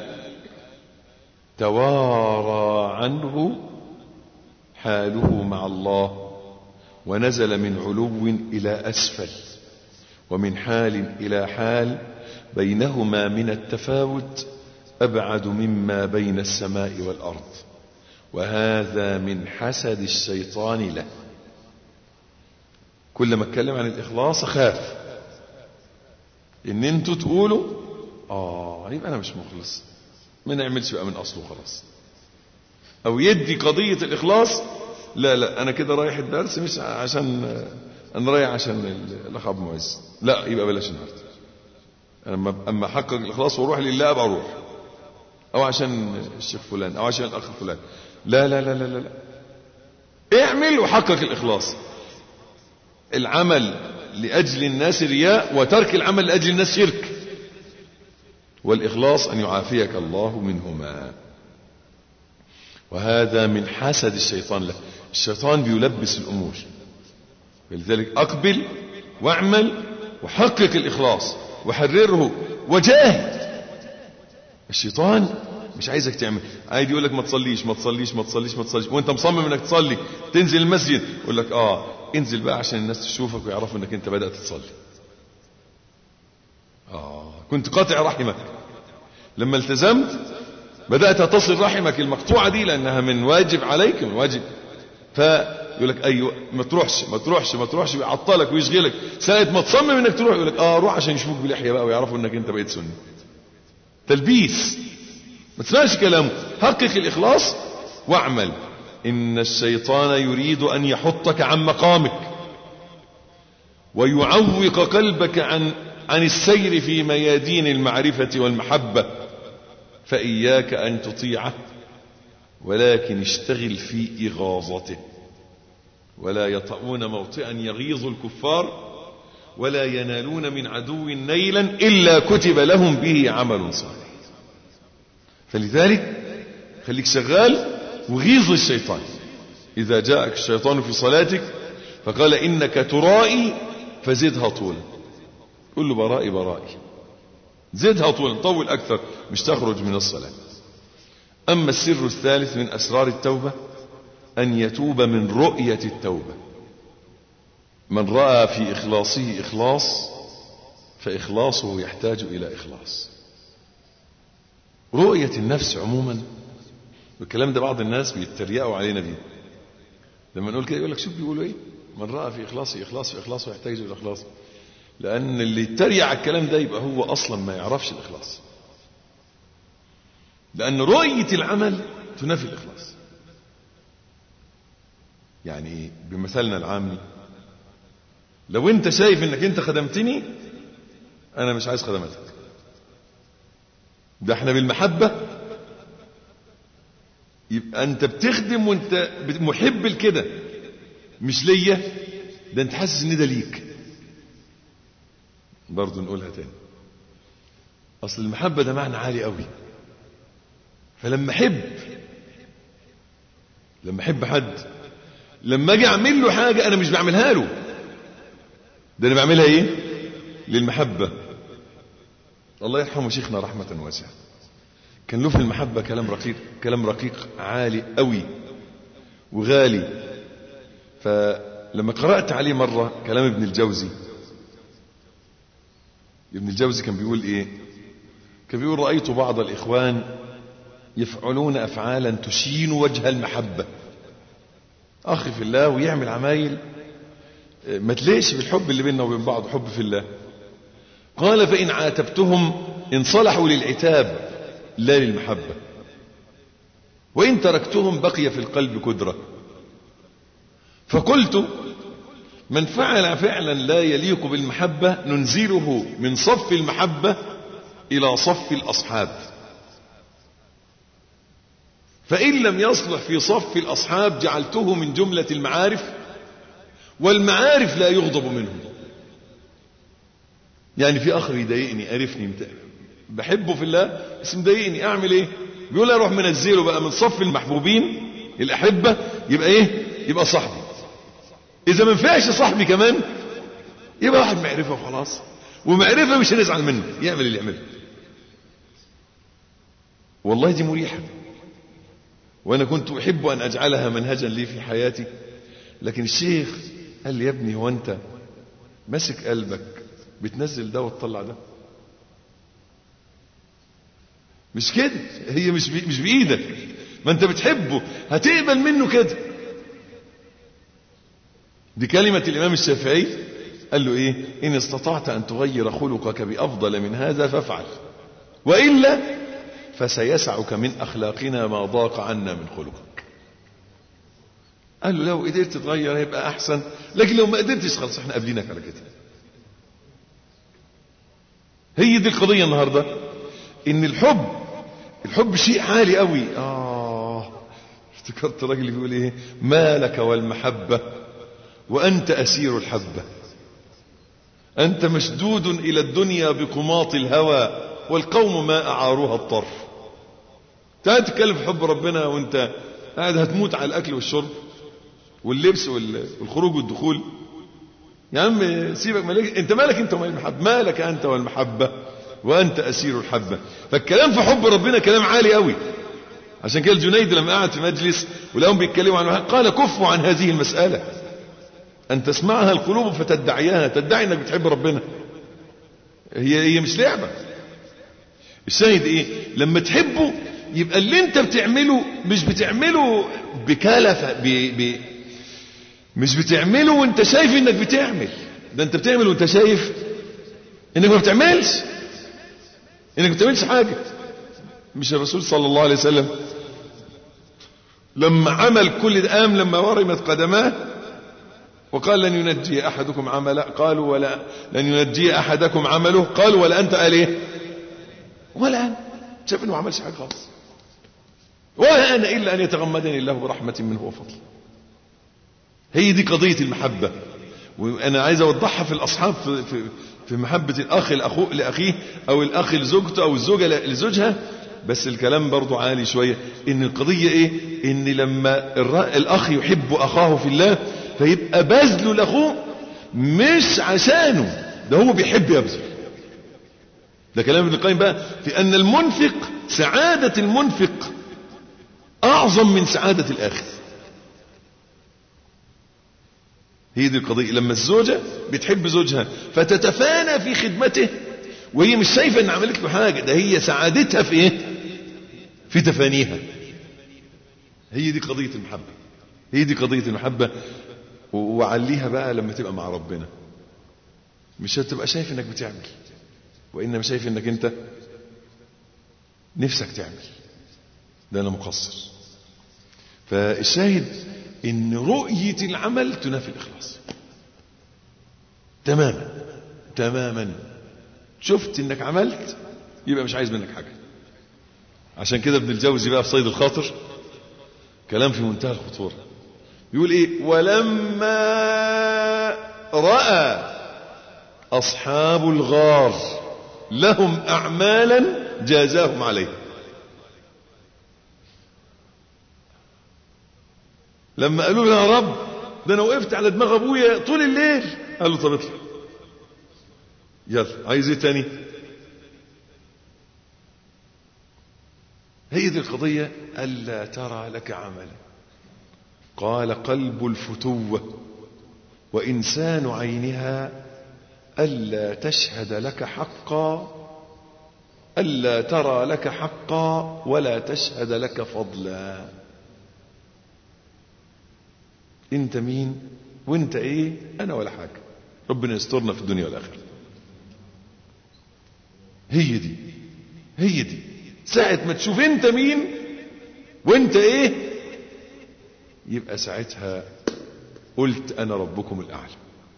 توارى عنه حاله مع الله ونزل من علو إلى أسفل ومن حال إلى حال بينهما من التفاوت أبعد مما بين السماء والأرض، وهذا من حسد الشيطان له. كل ما اتكلم عن الإخلاص خاف ان انتوا تقولوا اه يبقى انا مش مخلص، ما نعملش بقى من اصله خلاص، او يدي قضية الإخلاص لا لا انا كده رايح الدرس مش عشان انا رايح عشان الاخ ابو معز، لا يبقى بلاش النهارده، اما اما احقق الإخلاص واروح لله ابقى اروح، او عشان الشيخ فلان او عشان الاخ فلان، لا لا لا لا لا, لا. اعمل وحقق الإخلاص. العمل لأجل الناس رياء، وترك العمل لأجل الناس شرك، والإخلاص أن يعافيك الله منهما، وهذا من حسد الشيطان له. الشيطان بيلبس الأمور، ولذلك أقبل واعمل وحقق الإخلاص وحرره وجاهد. الشيطان مش عايزك تعمل، عايز يقول لك ما تصليش ما تصليش ما تصليش ما تصليش وانت مصمم انك تصلي، تنزل المسجد يقول لك اه انزل بقى عشان الناس تشوفك ويعرفوا انك انت بدأت تصلي. اه كنت قاطع رحمك، لما التزمت بدأت تصل رحمك المقطوعة دي لانها من واجب عليك، من واجب، فيقول لك ايوه ما تروحش ما تروحش ما تروحش، يعطلك ويشغلك، ساعة ما تصمم انك تروح يقول لك اه روح عشان يشوفوك بلحية بقى ويعرفوا انك انت بقيت سني. تلبيس، ما تسمعش كلامه، حقق الإخلاص واعمل إن الشيطان يريد أن يحطك عن مقامك ويعوق قلبك عن عن السير في ميادين المعرفة والمحبة، فإياك أن تطيعه، ولكن اشتغل في إغاظته. ولا يطؤون موطئا يغيظ الكفار ولا ينالون من عدو نيلا إلا كتب لهم به عمل صالح. فلذلك خليك شغال وغيظ الشيطان. إذا جاءك الشيطان في صلاتك فقال إنك ترائي فزدها طولا، قل له برائي برائي، زدها طولا، طول أكثر، مش تخرج من الصلاة. أما السر الثالث من أسرار التوبة أن يتوب من رؤية التوبة. من رأى في إخلاصه إخلاص فإخلاصه يحتاج إلى إخلاص. رؤية النفس عموما، والكلام ده بعض الناس بيتريقوا علينا بيه لما نقول كده، يقول لك شوف بيقولوا ايه، من رأى في إخلاصه إخلاص في إخلاصه يحتاج إلى إخلاص. لأن اللي يتريق على الكلام ده يبقى هو أصلا ما يعرفش الإخلاص، لأن رؤية العمل تنافي الإخلاص. يعني بمثالنا العامي، لو انت شايف انك انت خدمتني انا مش عايز خدمتك، ده احنا بالمحبة يبقى انت بتخدم وانت محب لكده، مش ليا، ده انت حاسس ان ده ليك. برضو نقولها تاني، اصل المحبة ده معنى عالي قوي. فلما احب لما احب حد، لما اجي اعمل له حاجة انا مش بعملها له، ده انا بعملها ايه؟ للمحبة. الله يرحمه شيخنا رحمة واسعة، كان له في المحبة كلام رقيق، كلام رقيق عالي قوي وغالي. فلما قرأت عليه مرة كلام ابن الجوزي، ابن الجوزي كان بيقول ايه؟ كان بيقول رأيت بعض الإخوان يفعلون أفعالا تشين وجه المحبة. أخ في الله ويعمل عمايل ما تليش بالحب اللي بيننا وبين بعض، حب في الله. قال فإن عاتبتهم انصلحوا للعتاب لا للمحبة، وإن تركتهم بقي في القلب كدرة. فقلت من فعل فعلا لا يليق بالمحبة ننزله من صف المحبة إلى صف الأصحاب، فإن لم يصلح في صف الأصحاب جعلته من جملة المعارف، والمعارف لا يغضب منهم. يعني في أخ يضايقني، قرفني، بحبه في الله بس مضايقني، أعمل إيه؟ بيقول أروح منزله بقى من صف المحبوبين الأحبة، يبقى إيه؟ يبقى صاحبي. إذا ما ينفعش صاحبي كمان يبقى واحد معرفة وخلاص، ومعرفة مش هنزعل منه، يعمل اللي يعمله. والله دي مريحة، وأنا كنت أحب أن أجعلها منهجا لي في حياتي. لكن الشيخ قال لي يا ابني هو أنت ماسك قلبك بتنزل ده وتطلع ده؟ مش كده، هي مش بي مش بإيدك، ما أنت بتحبه هتقبل منه كده. دي كلمة الإمام الشافعي، قال له إيه؟ إن استطعت أن تغير خلقك بأفضل من هذا فافعل، وإلا فسيسعك من أخلاقنا ما ضاق عنا من خلقك. قال له لو قدرت تتغير هيبقى أحسن، لكن لو ما قدرتش خلاص احنا قابلينك على كده. هي دي القضية النهاردة، إن الحب الحب شيء عالي قوي. آه افتكرت راجل بيقول إيه؟ ما لك والمحبة وأنت أسير الحبة، أنت مشدود إلى الدنيا بقماط الهوى والقوم ما أعاروها الطرف. تعال تتكلم في حب ربنا وانت قاعد هتموت على الأكل والشرب واللبس والخروج والدخول. يا عم سيبك، مالك انت، مالك انت ومال المحبة، مالك أنت والمحبة وأنت أسير الحبة. فالكلام في حب ربنا كلام عالي قوي. عشان كده الجنيد لما قعد في مجلس ولهم بيتكلموا عن قال كفوا عن هذه المسألة، أن تسمعها القلوب فتدعيها، تدعي أنك بتحب ربنا. هي هي مش لعبة. الشاهد إيه؟ لما تحبه يبقى اللي انت بتعمله مش بتعمله بكلفة، ب... ب... مش بتعمله وانت شايف انك بتعمل، ده انت بتعمل وانت شايف انك ما بتعملش، انك ما بتعملش حاجة. مش الرسول صلى الله عليه وسلم لما عمل كل ده قام لما ورمت قدماه وقال لن ينجي أحدكم عمله، قالوا ولا لن ينجي أحدكم عمله، قالوا ولا أنت؟ قال إيه؟ ولا أنا. شاف إنه ما عملش حاجة خالص. ولا أنا إلا أن يتغمدني الله برحمة منه وفضل. هي دي قضية المحبة، وأنا عايز أوضحها في الأصحاب في, في, في محبة الأخ لأخوه لأخيه أو الأخ لزوجته أو الزوجة لزوجها. بس الكلام برضو عالي شوية. إن القضية إيه؟ إن لما الأخ يحب أخاه في الله فيبقى بذله لأخوه مش عشانه، ده هو بيحب يبذل. ده كلام ابن القيم بقى في أن المنفق سعادة المنفق أعظم من سعادة الآخذ. هي دي القضية. لما الزوجة بتحب زوجها فتتفانى في خدمته وهي مش شايفة ان عملت له حاجة، ده هي سعادتها في ايه؟ في تفانيها. هي دي قضية المحبة، هي دي قضية المحبة. وعليها بقى لما تبقى مع ربنا، مش هتبقى شايف انك بتعمل، وانما شايف انك انت نفسك تعمل، ده انا مقصر. فالشاهد ان رؤية العمل تنافي الاخلاص تماما تماما. شفت انك عملت يبقى مش عايز منك حاجة. عشان كده ابن الجوزي بقى في صيد الخاطر كلام في منتهى الخطورة، يقول ايه؟ ولما رأى اصحاب الغار لهم اعمالا جازاهم عليه. لما قالوا له يا رب ده انا وقفت على دماغ ابويا طول الليل، قال له طب اطلع يلا، عايز ايه تاني؟ هي دي القضية. ألا ترى لك عملا. قال قلب الفتوة وإنسان عينها ألا تشهد لك حقا، ألا ترى لك حقا ولا تشهد لك فضلا. انت مين وانت ايه؟ انا ولا حاجة. ربنا يسترنا في الدنيا والآخرة. هي دي هي دي ساعة ما تشوف انت مين وانت ايه، يبقى ساعتها قلت انا ربكم الاعلى.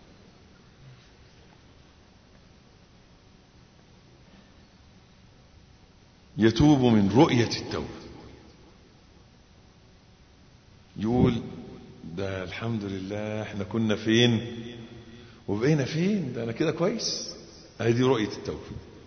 يتوب من رؤية التوبة، يقول ده الحمد لله احنا كنا فين وبقينا فين، ده انا كده كويس. هذه رؤية التوبة.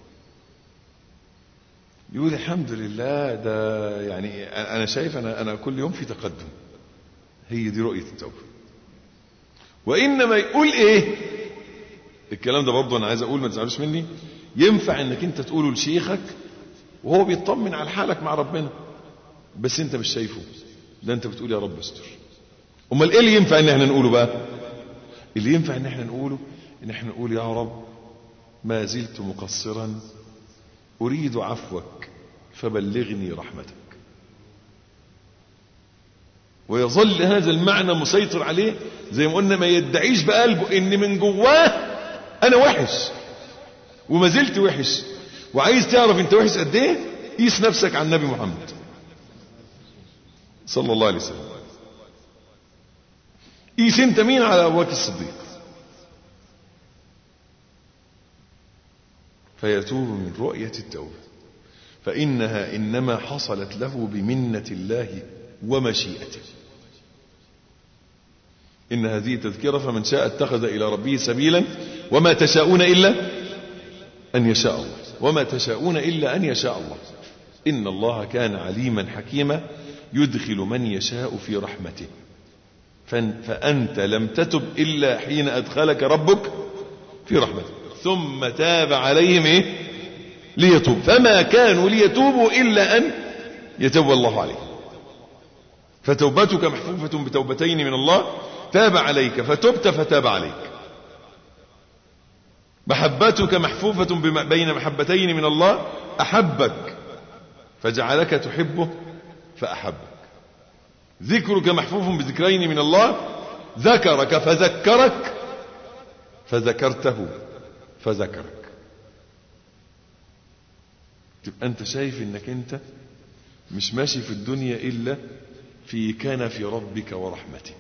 يقول الحمد لله ده يعني انا شايف انا انا كل يوم في تقدم. هي دي رؤية التوبة. وانما يقول ايه الكلام ده برضه؟ انا عايز اقول ما تزعلوش مني، ينفع انك انت تقوله لشيخك وهو بيطمن على حالك مع ربنا بس انت مش شايفه، ده انت بتقول يا رب استر. امال ايه اللي ينفع ان احنا نقوله بقى؟ اللي ينفع ان احنا نقوله ان احنا نقول يا رب ما زلت مقصرا اريد عفوك فبلغني رحمتك. ويظل هذا المعنى مسيطر عليه زي ما قلنا، ما يدعيش بقلبه ان من جواه انا وحش وما زلت وحش. وعايز تعرف انت وحش قد ايه؟ قيس نفسك على النبي محمد صلى الله عليه وسلم. قيس انت مين على ابو بكر الصديق. فيتوب من رؤية التوبة فإنها إنما حصلت له بمنة الله ومشيئته. إن هذه تذكرة فمن شاء اتخذ إلى ربه سبيلا وما تشاءون إلا أن يشاء الله وما تشاءون إلا أن يشاء الله إن الله كان عليما حكيما يدخل من يشاء في رحمته. فأنت لم تتب إلا حين أدخلك ربك في رحمته ثم تاب عليهم إيه؟ ليتوب فما كانوا ليتوبوا إلا أن يتوب الله عليه. فتوبتك محفوفة بتوبتين من الله، تاب عليك فتبت فتاب عليك. محبتك محفوفة بين محبتين من الله، أحبك فجعلك تحبه فأحبك. ذكرك محفوف بذكرين من الله، ذكرك فذكرك فذكرته فذكرك. تبقى انت شايف انك انت مش ماشي في الدنيا الا في كنف ربك ورحمته،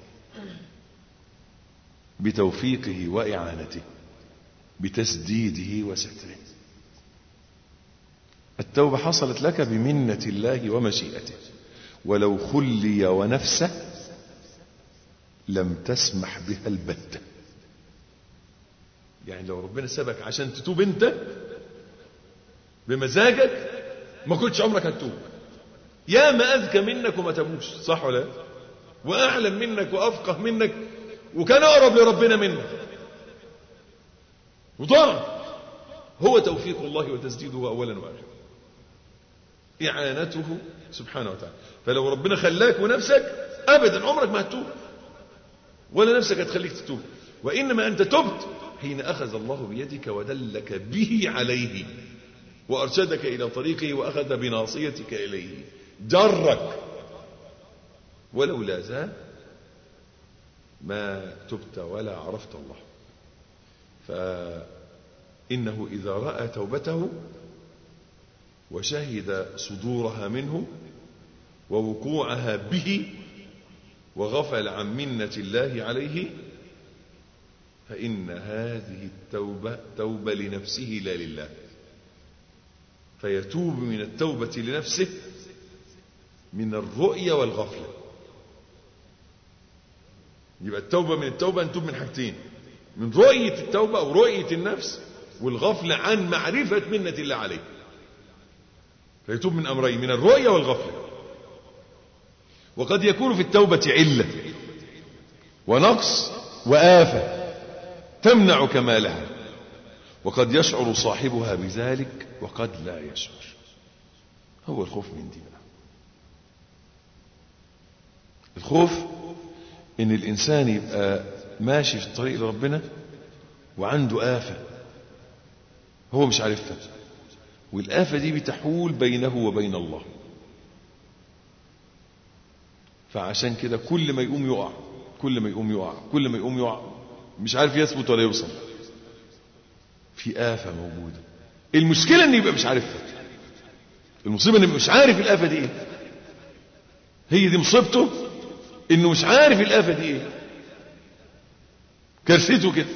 بتوفيقه وإعانته، بتسديده وستره. التوبة حصلت لك بمنة الله ومشيئته، ولو خلي ونفسه لم تسمح بها البتة. يعني لو ربنا سبك عشان تتوب انت بمزاجك ما كنتش عمرك هتتوب. يا ما أذكى منك وما تبوش، صح ولا؟ وأعلم منك وأفقه منك وكان أقرب لربنا منك وضاع. هو توفيق الله وتسديده أولا وآخرا، إعانته سبحانه وتعالى. فلو ربنا خلاك ونفسك أبدا عمرك ما هتتوب ولا نفسك هتخليك تتوب، وإنما أنت تبت حين أخذ الله بيدك ودلك به عليه وأرشدك إلى طريقه وأخذ بناصيتك إليه، جرك. ولولا ذا ما تبت ولا عرفت الله. فإنه إذا رأى توبته وشهد صدورها منه ووقوعها به وغفل عن منة الله عليه، فإن هذه التوبة توبة لنفسه لا لله، فيتوب من التوبة لنفسه من الرؤية والغفلة. يبقى التوبة من التوبة نتوب من حاجتين: من رؤية التوبة أو رؤية النفس، والغفلة عن معرفة منة الله عليه. فيتوب من أمرين: من الرؤية والغفلة. وقد يكون في التوبة علة ونقص وآفة تمنع كمالها، وقد يشعر صاحبها بذلك وقد لا يشعر. هو الخوف من دي بقى. الخوف ان الانسان يبقى ماشي في الطريق لربنا وعنده آفة هو مش عارفها، والآفة دي بتحول بينه وبين الله. فعشان كده كل ما يقوم يقع، كل ما يقوم يقع، كل ما يقوم يقع، مش عارف يثبت ولا يوصل. في آفة موجودة. المشكلة ان يبقى مش عارفها. المصيبة ان يبقى مش عارف الآفة دي ايه. هي دي مصيبته، انه مش عارف الآفة دي ايه. كارثته كده.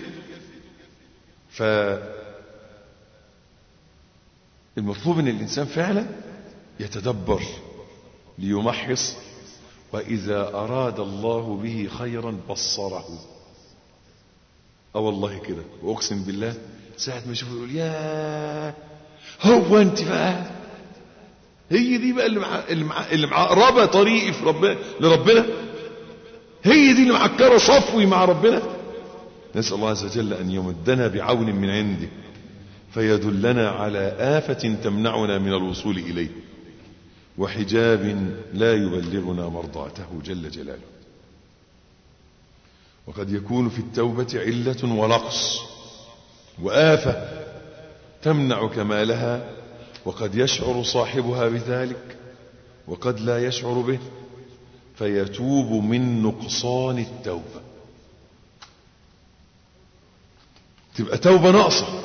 فالمطلوب ان الانسان فعلا يتدبر ليمحص، وإذا أراد الله به خيرا بصره. اه والله كده، وأقسم بالله ساعة ما يشوفه يقول يا هو انت بقى، هي دي بقى اللي مع اللي مع اللي معقربه طريقي في ربنا لربنا، هي دي اللي معكره صفوي مع ربنا. نسأل الله عز وجل أن يمدنا بعون من عنده فيدلنا على آفة تمنعنا من الوصول إليه، وحجاب لا يبلغنا مرضاته جل جلاله. وقد يكون في التوبة علة ونقص وآفة تمنع كمالها، وقد يشعر صاحبها بذلك وقد لا يشعر به، فيتوب من نقصان التوبة. تبقى توبة ناقصة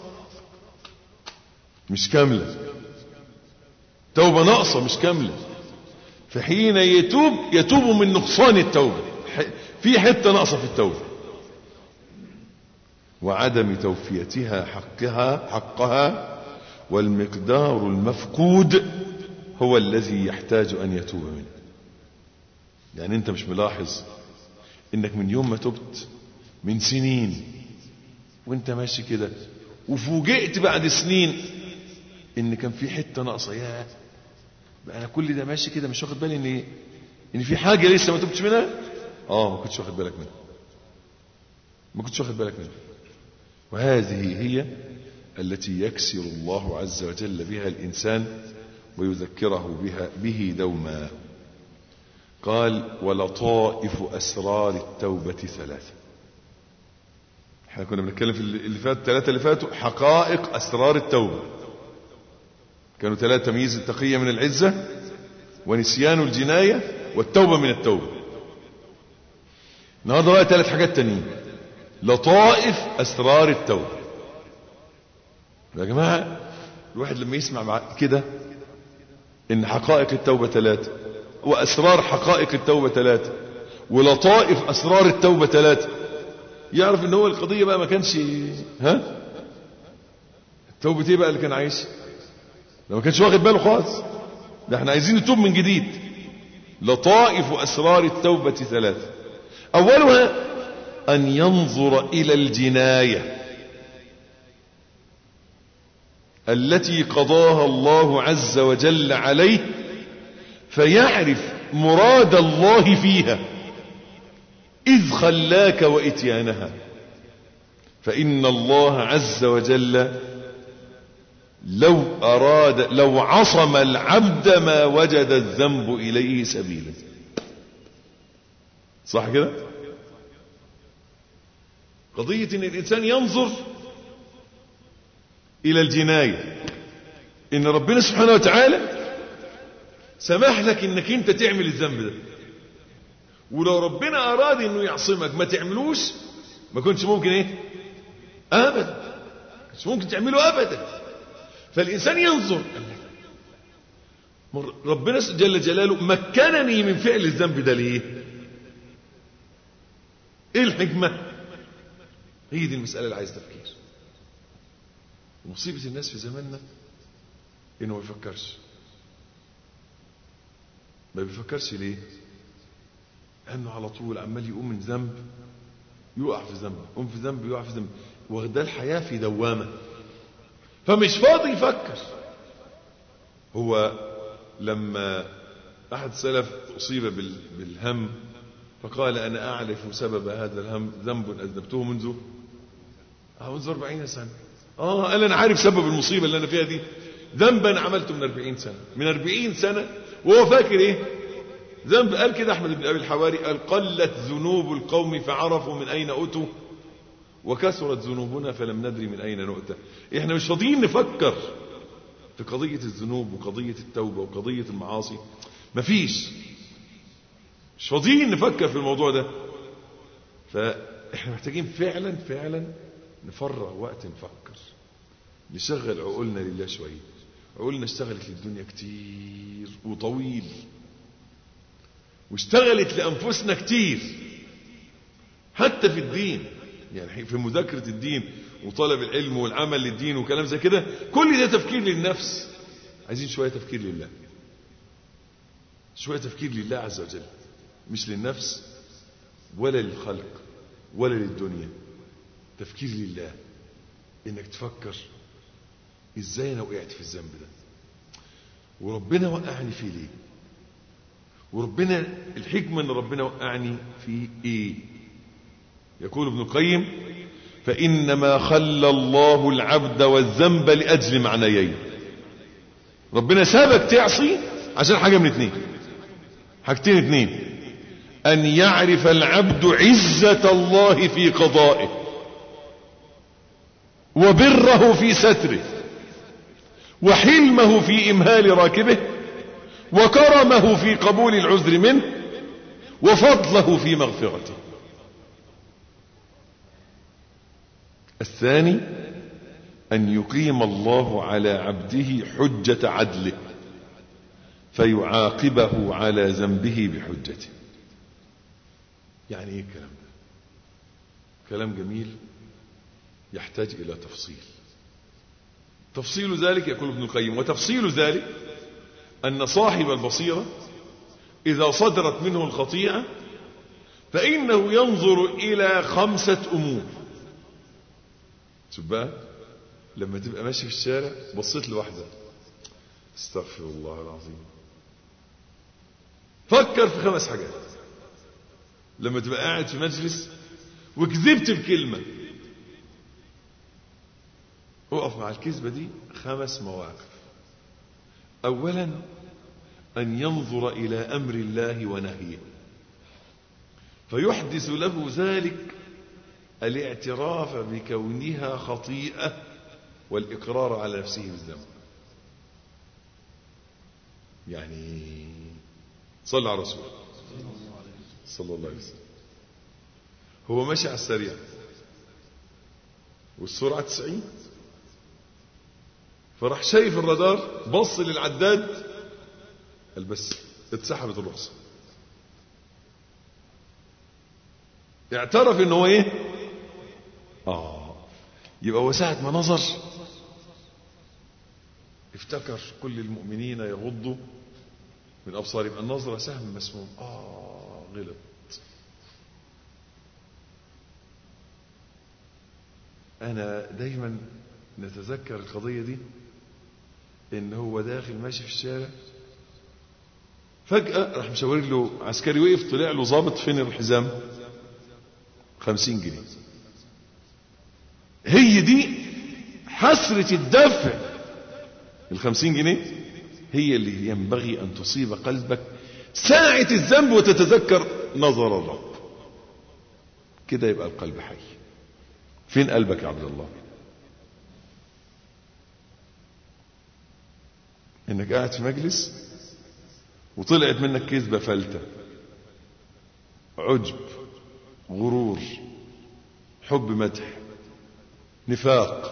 مش كاملة، توبة ناقصة مش كاملة. فحين يتوب يتوب من نقصان التوبة، في حتة ناقصة في التوبة، وعدم توفيتها حقها حقها والمقدار المفقود هو الذي يحتاج أن يتوب منه. يعني أنت مش ملاحظ إنك من يوم ما تبت من سنين وانت ماشي كده وفوجئت بعد سنين إن كان في حتة ناقصة؟ ياه، بقى أنا كل ده ماشي كده مش واخد بالي إن إيه؟ إن في حاجة لسه ما تبتش منها. آه ما كنتش واخد بالك منها، ما كنتش واخد بالك منها. وهذه هي التي يكسر الله عز وجل بها الإنسان ويذكره بها به دوما. قال ولطائف أسرار التوبة ثلاثة. احنا كنا بنتكلم في اللي فات ثلاثة اللي فاتوا حقائق أسرار التوبة، كانوا ثلاثة: تمييز التقية من العزة، ونسيان الجناية، والتوبة من التوبة. النهارده بقى ثلاث حاجات تانيين: لطائف أسرار التوبة. يا جماعة الواحد لما يسمع مع كده إن حقائق التوبة ثلاثة، وأسرار حقائق التوبة ثلاثة، ولطائف أسرار التوبة ثلاثة. يعرف ان هو القضية بقى ما كانش ها التوبة ايه بقى اللي كان عايش، لو ما كانش واخد باله خالص. ده احنا عايزين نتوب من جديد. لطائف أسرار التوبة ثلاثة. أولها أن ينظر إلى الجناية التي قضاها الله عز وجل عليه، فيعرف مراد الله فيها إذ خلاك وإتيانها. فإن الله عز وجل لو أراد لو عصم العبد ما وجد الذنب إليه سبيلا. صح كده؟ قضية ان الانسان ينظر الى الجناية، ان ربنا سبحانه وتعالى سمح لك انك انت تعمل الذنب ده، ولو ربنا اراد انه يعصمك ما تعملوش ما كنتش ممكن ايه ابدا، مش ممكن تعمله ابدا. فالانسان ينظر ربنا جل جلاله مكنني من فعل الذنب ده ليه؟ ايه الحكمة؟ هي دي المسألة اللي عايز تفكير. مصيبة الناس في زماننا انه ما بيفكرش. ما بيفكرش ليه؟ لانه على طول عمال يقوم من ذنب يقع في ذنب، يقوم في ذنب يقع في ذنب، واخداه الحياة في دوامة، فمش فاضي يفكر. هو لما احد السلف اصيب بالهم فقال انا اعرف سبب هذا الهم، ذنب اذنبته منذ منذ أربعين سنة. اه قال انا عارف سبب المصيبة اللي انا فيها دي، ذنبا عملته من أربعين سنة، من أربعين سنة وهو فاكر ايه ذنب. قال كده احمد بن ابي الحواري، قال قلت ذنوب القوم فعرفوا من اين اتوا، وكثرت ذنوبنا فلم ندري من اين نؤتى. احنا مش فاضيين نفكر في قضية الذنوب وقضية التوبة وقضية المعاصي، مفيش، مش فاضيين نفكر في الموضوع ده. فاحنا محتاجين فعلا فعلا نفرغ وقت نفكر، نشغل عقولنا لله شوية. عقولنا اشتغلت للدنيا كتير وطويل، واشتغلت لأنفسنا كتير حتى في الدين، يعني في مذاكرة الدين وطلب العلم والعمل للدين وكلام زي كده، كل ده تفكير للنفس. عايزين شوية تفكير لله، شوية تفكير لله عز وجل، مش للنفس ولا للخلق ولا للدنيا. تفكير لله، انك تفكر ازاي انا وقعت في الذنب ده، وربنا وقعني فيه ليه، وربنا الحكمة ان ربنا وقعني فيه ايه. يقول ابن القيم فإنما خلى الله العبد والذنب لأجل معنيين. ربنا سابك تعصي عشان حاجة من اتنين، حاجتين اتنين: أن يعرف العبد عزة الله في قضائه، وبره في ستره، وحلمه في إمهال راكبه، وكرمه في قبول العذر منه، وفضله في مغفرته. الثاني أن يقيم الله على عبده حجة عدله فيعاقبه على ذنبه بحجته. يعني ايه الكلام ده؟ كلام جميل يحتاج إلى تفصيل. تفصيل ذلك يقول ابن القيم، وتفصيل ذلك أن صاحب البصيرة إذا صدرت منه الخطيئة فإنه ينظر إلى خمسة أمور. شوف بقى، لما تبقى ماشي في الشارع بصيت لواحدة، استغفر الله العظيم، فكر في خمس حاجات. لما تبقى قاعد في مجلس وكذبت بكلمة، اقف مع الكذبة دي خمس مواقف. اولا ان ينظر الى امر الله ونهيه فيحدث له ذلك الاعتراف بكونها خطيئة والاقرار على نفسه بالذنب. يعني صلى على رسول صلى الله عليه وسلم، هو ماشي على السريع والسرعة تسعين، فراح شايف الرادار، بص للعداد، قال بس اتسحبت الرخصة. اعترف انه هو ايه؟ اه يبقى هو ساعة ما نظر افتكر كل المؤمنين يغضوا من ابصار، يبقى النظرة سهم مسموم. اه غلط. انا دايما نتذكر القضية دي، ان هو داخل ماشي في الشارع فجأة راح مشاور له عسكري، وقف طلع له ضابط، فين الحزام؟ خمسين جنيه. هي دي حسرة الدفع. الخمسين جنيه هي اللي ينبغي ان تصيب قلبك ساعة الذنب وتتذكر نظر الرب، كده يبقى القلب حي. فين قلبك يا عبد الله؟ انك قاعد في مجلس وطلعت منك كذبة فلتة، عجب، غرور، حب مدح، نفاق،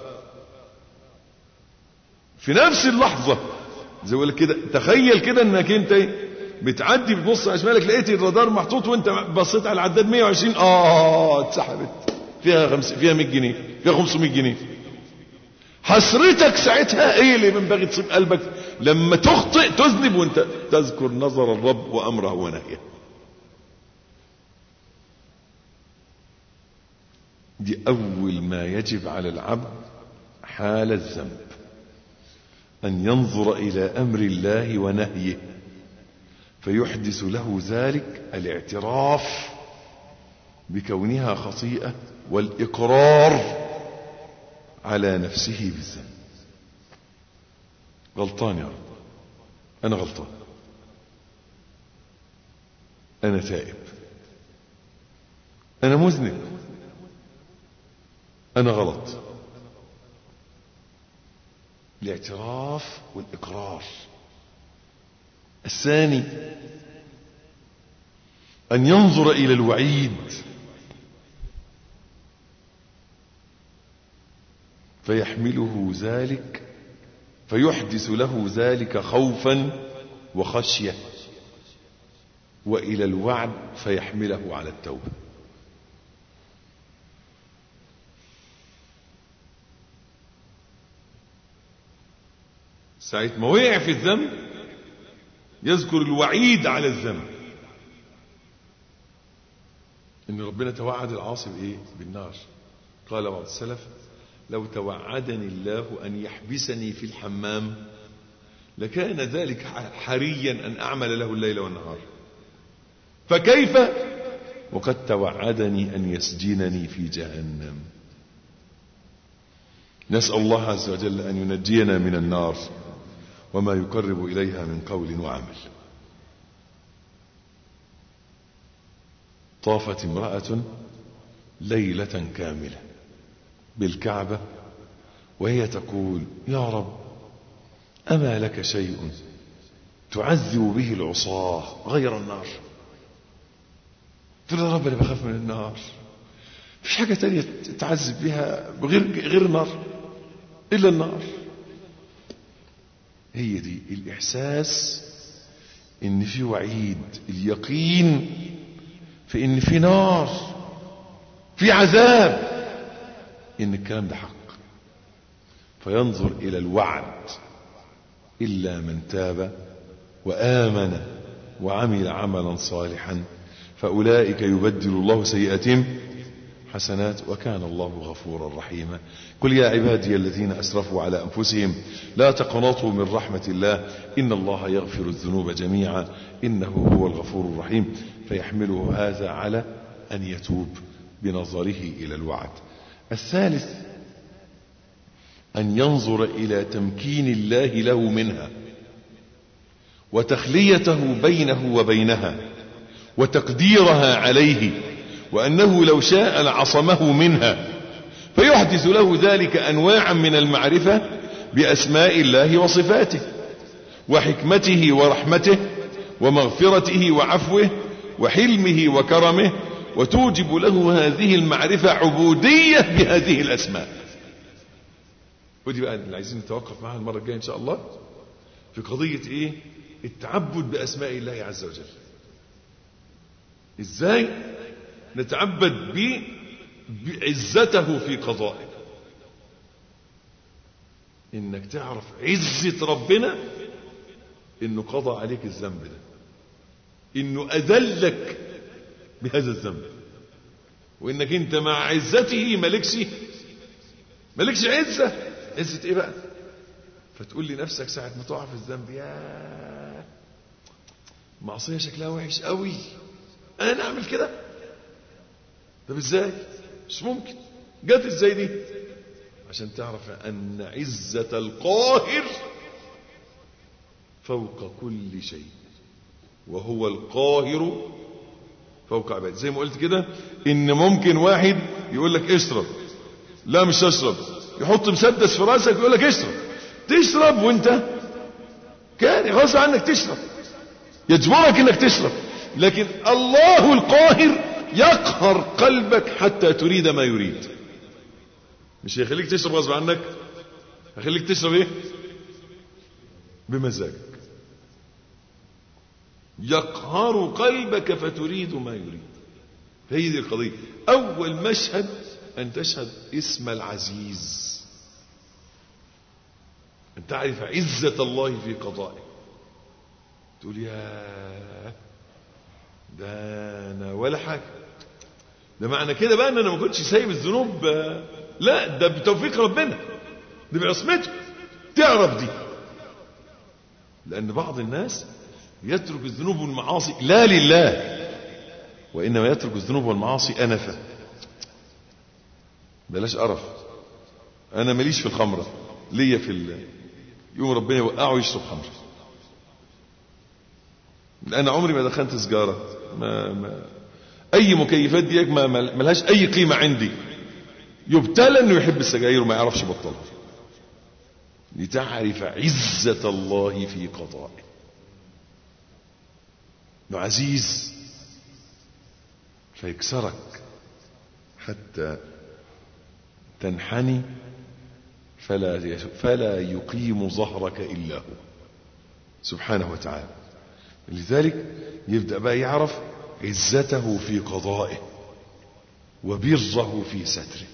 في نفس اللحظة زي ما كده. تخيل كده انك انت بتعدي بتبص على شمالك لقيت الرادار محطوط وانت بصيت على العداد مية وعشرين، اه اتسحبت فيها خمس فيها مية جنيه، فيها خمسمية جنيه. حسرتك ساعتها ايه اللي ينبغي تصيب قلبك لما تخطئ تذنب وانت تذكر نظر الرب وامره ونهيه. دي اول ما يجب على العبد حال الذنب، ان ينظر الى امر الله ونهيه فيحدث له ذلك الاعتراف بكونها خطيئة والاقرار على نفسه بالذنب. غلطان يا رب، انا غلطان، انا تائب، انا مذنب، انا غلط. الاعتراف والاقرار. الثاني ان ينظر الى الوعيد فيحمله ذلك فيحدث له ذلك خوفا وخشية، والى الوعد فيحمله على التوبة. ساعة ما وقع في الذنب يذكر الوعيد على الذنب، ان ربنا توعد العاصي بايه؟ بالنار. قال بعض السلف لو توعدني الله ان يحبسني في الحمام لكان ذلك حريا ان اعمل له الليل والنهار، فكيف وقد توعدني ان يسجنني في جهنم. نسأل الله عز وجل ان ينجينا من النار وما يقرب اليها من قول وعمل. طافت امرأة ليلة كاملة بالكعبة وهي تقول يا رب أما لك شيء تعذب به العصاة غير النار؟ تقول يا رب أنا بخاف من النار، مفيش حاجة تانية تعذب بها غير غير النار إلا النار. هي دي الإحساس إن في وعيد، اليقين في إن في نار، في عذاب، إن الكلام ده حق. فينظر إلى الوعد إلا من تاب وآمن وعمل عملا صالحا فأولئك يبدل الله سيئاتهم حسنات وكان الله غفورا رحيما. قل يا عبادي الذين أسرفوا على أنفسهم لا تقنطوا من رحمة الله إن الله يغفر الذنوب جميعا إنه هو الغفور الرحيم. فيحمله هذا على أن يتوب بنظره إلى الوعد. الثالث أن ينظر إلى تمكين الله له منها وتخليته بينه وبينها وتقديرها عليه، وأنه لو شاء لعصمه منها، فيحدث له ذلك أنواعا من المعرفة بأسماء الله وصفاته وحكمته ورحمته ومغفرته وعفوه وحلمه وكرمه، وتوجب له هذه المعرفة عبودية بهذه الأسماء. ودي بقى اللي عايزين نتوقف معها المرة الجاية إن شاء الله في قضية إيه؟ التعبد بأسماء الله عز وجل. ازاي نتعبد به؟ بعزته في قضائه. انك تعرف عزة ربنا انه قضى عليك الذنب ده، انه اذلك بهذا الذنب، وانك انت مع عزته مالكش مالكش عزة. عزة ايه بقى؟ فتقول لنفسك ساعة ما تقع في الذنب، يا معصية شكلها وحش قوي، انا نعمل كده؟ طب ازاي؟ مش ممكن. جت ازاي دي؟ عشان تعرف ان عزة القاهر فوق كل شيء، وهو القاهر فوق عباده. زي ما قلت كده ان ممكن واحد يقول لك اشرب، لا مش اشرب، يحط مسدس في راسك ويقول لك اشرب، تشرب وانت كان غصب عنك تشرب، يجبرك انك تشرب. لكن الله القاهر يقهر قلبك حتى تريد ما يريد. مش هيخليك تشرب غصب عنك، هيخليك تشرب ايه؟ بمزاجك. يقهر قلبك فتريد ما يريد. هي دي القضية. اول مشهد ان تشهد اسم العزيز، ان تعرف عزة الله في قضائه. تقول يا ده انا ولا حاجة، ده معنى كده بقى ان انا ما كنتش سايب الذنوب، لا ده بتوفيق ربنا، ده بعصمته. تعرف دي، لان بعض الناس يترك الذنوب والمعاصي لا لله، وانما يترك الذنوب والمعاصي انفا. بلاش قرف، انا ماليش في الخمرة، ليا في ال... يوم ربنا يوقعه يشرب خمر. انا عمري ما دخلت سجارة، ما, ما اي مكيفات دي ما ملهاش اي قيمة عندي. يبتلى انه يحب السجاير وما يعرفش بطلها. لتعرف عزة الله في قضائه. انه عزيز فيكسرك حتى تنحني فلا فلا يقيم ظهرك الا هو سبحانه وتعالى. لذلك يبدأ بقى يعرف عزته في قضائه وبره في ستره.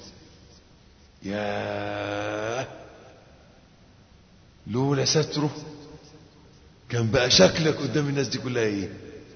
يا لولا ستره كان بقى شكلك قدام الناس دي كلها ايه؟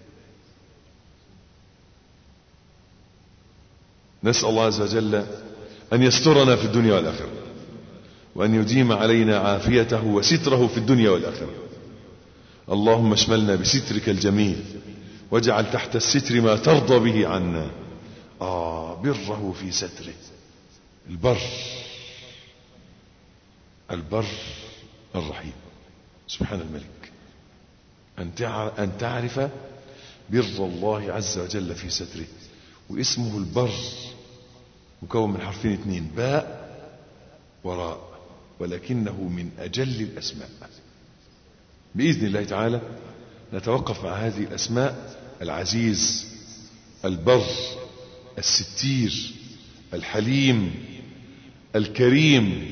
نسأل الله عز وجل ان يسترنا في الدنيا والآخرة، وان يديم علينا عافيته وستره في الدنيا والآخرة. اللهم اشملنا بسترك الجميل، واجعل تحت الستر ما ترضى به عنا. آه بره في ستره. البر البر الرحيم سبحان الملك. أن تعرف بر الله عز وجل في ستره. واسمه البر مكون من حرفين اثنين، باء وراء، ولكنه من أجل الأسماء. بإذن الله تعالى نتوقف مع هذه الأسماء: العزيز، البر، الستير، الحليم، الكريم،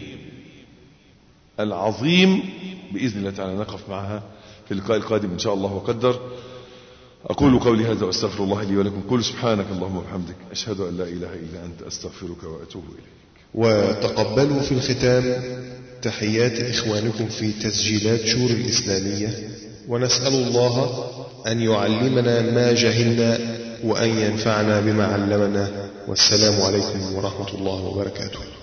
العظيم. بإذن الله تعالى نقف معها في اللقاء القادم إن شاء الله وقدر. أقول قولي هذا وأستغفر الله لي ولكم. قل سبحانك اللهم وبحمدك، أشهد أن لا إله إلا أنت، أستغفرك وأتوب إليك. وتقبلوا في الختام تحيات إخوانكم في تسجيلات شور الإسلامية، ونسأل الله أن يعلمنا ما جهلنا وأن ينفعنا بما علمنا. والسلام عليكم ورحمة الله وبركاته.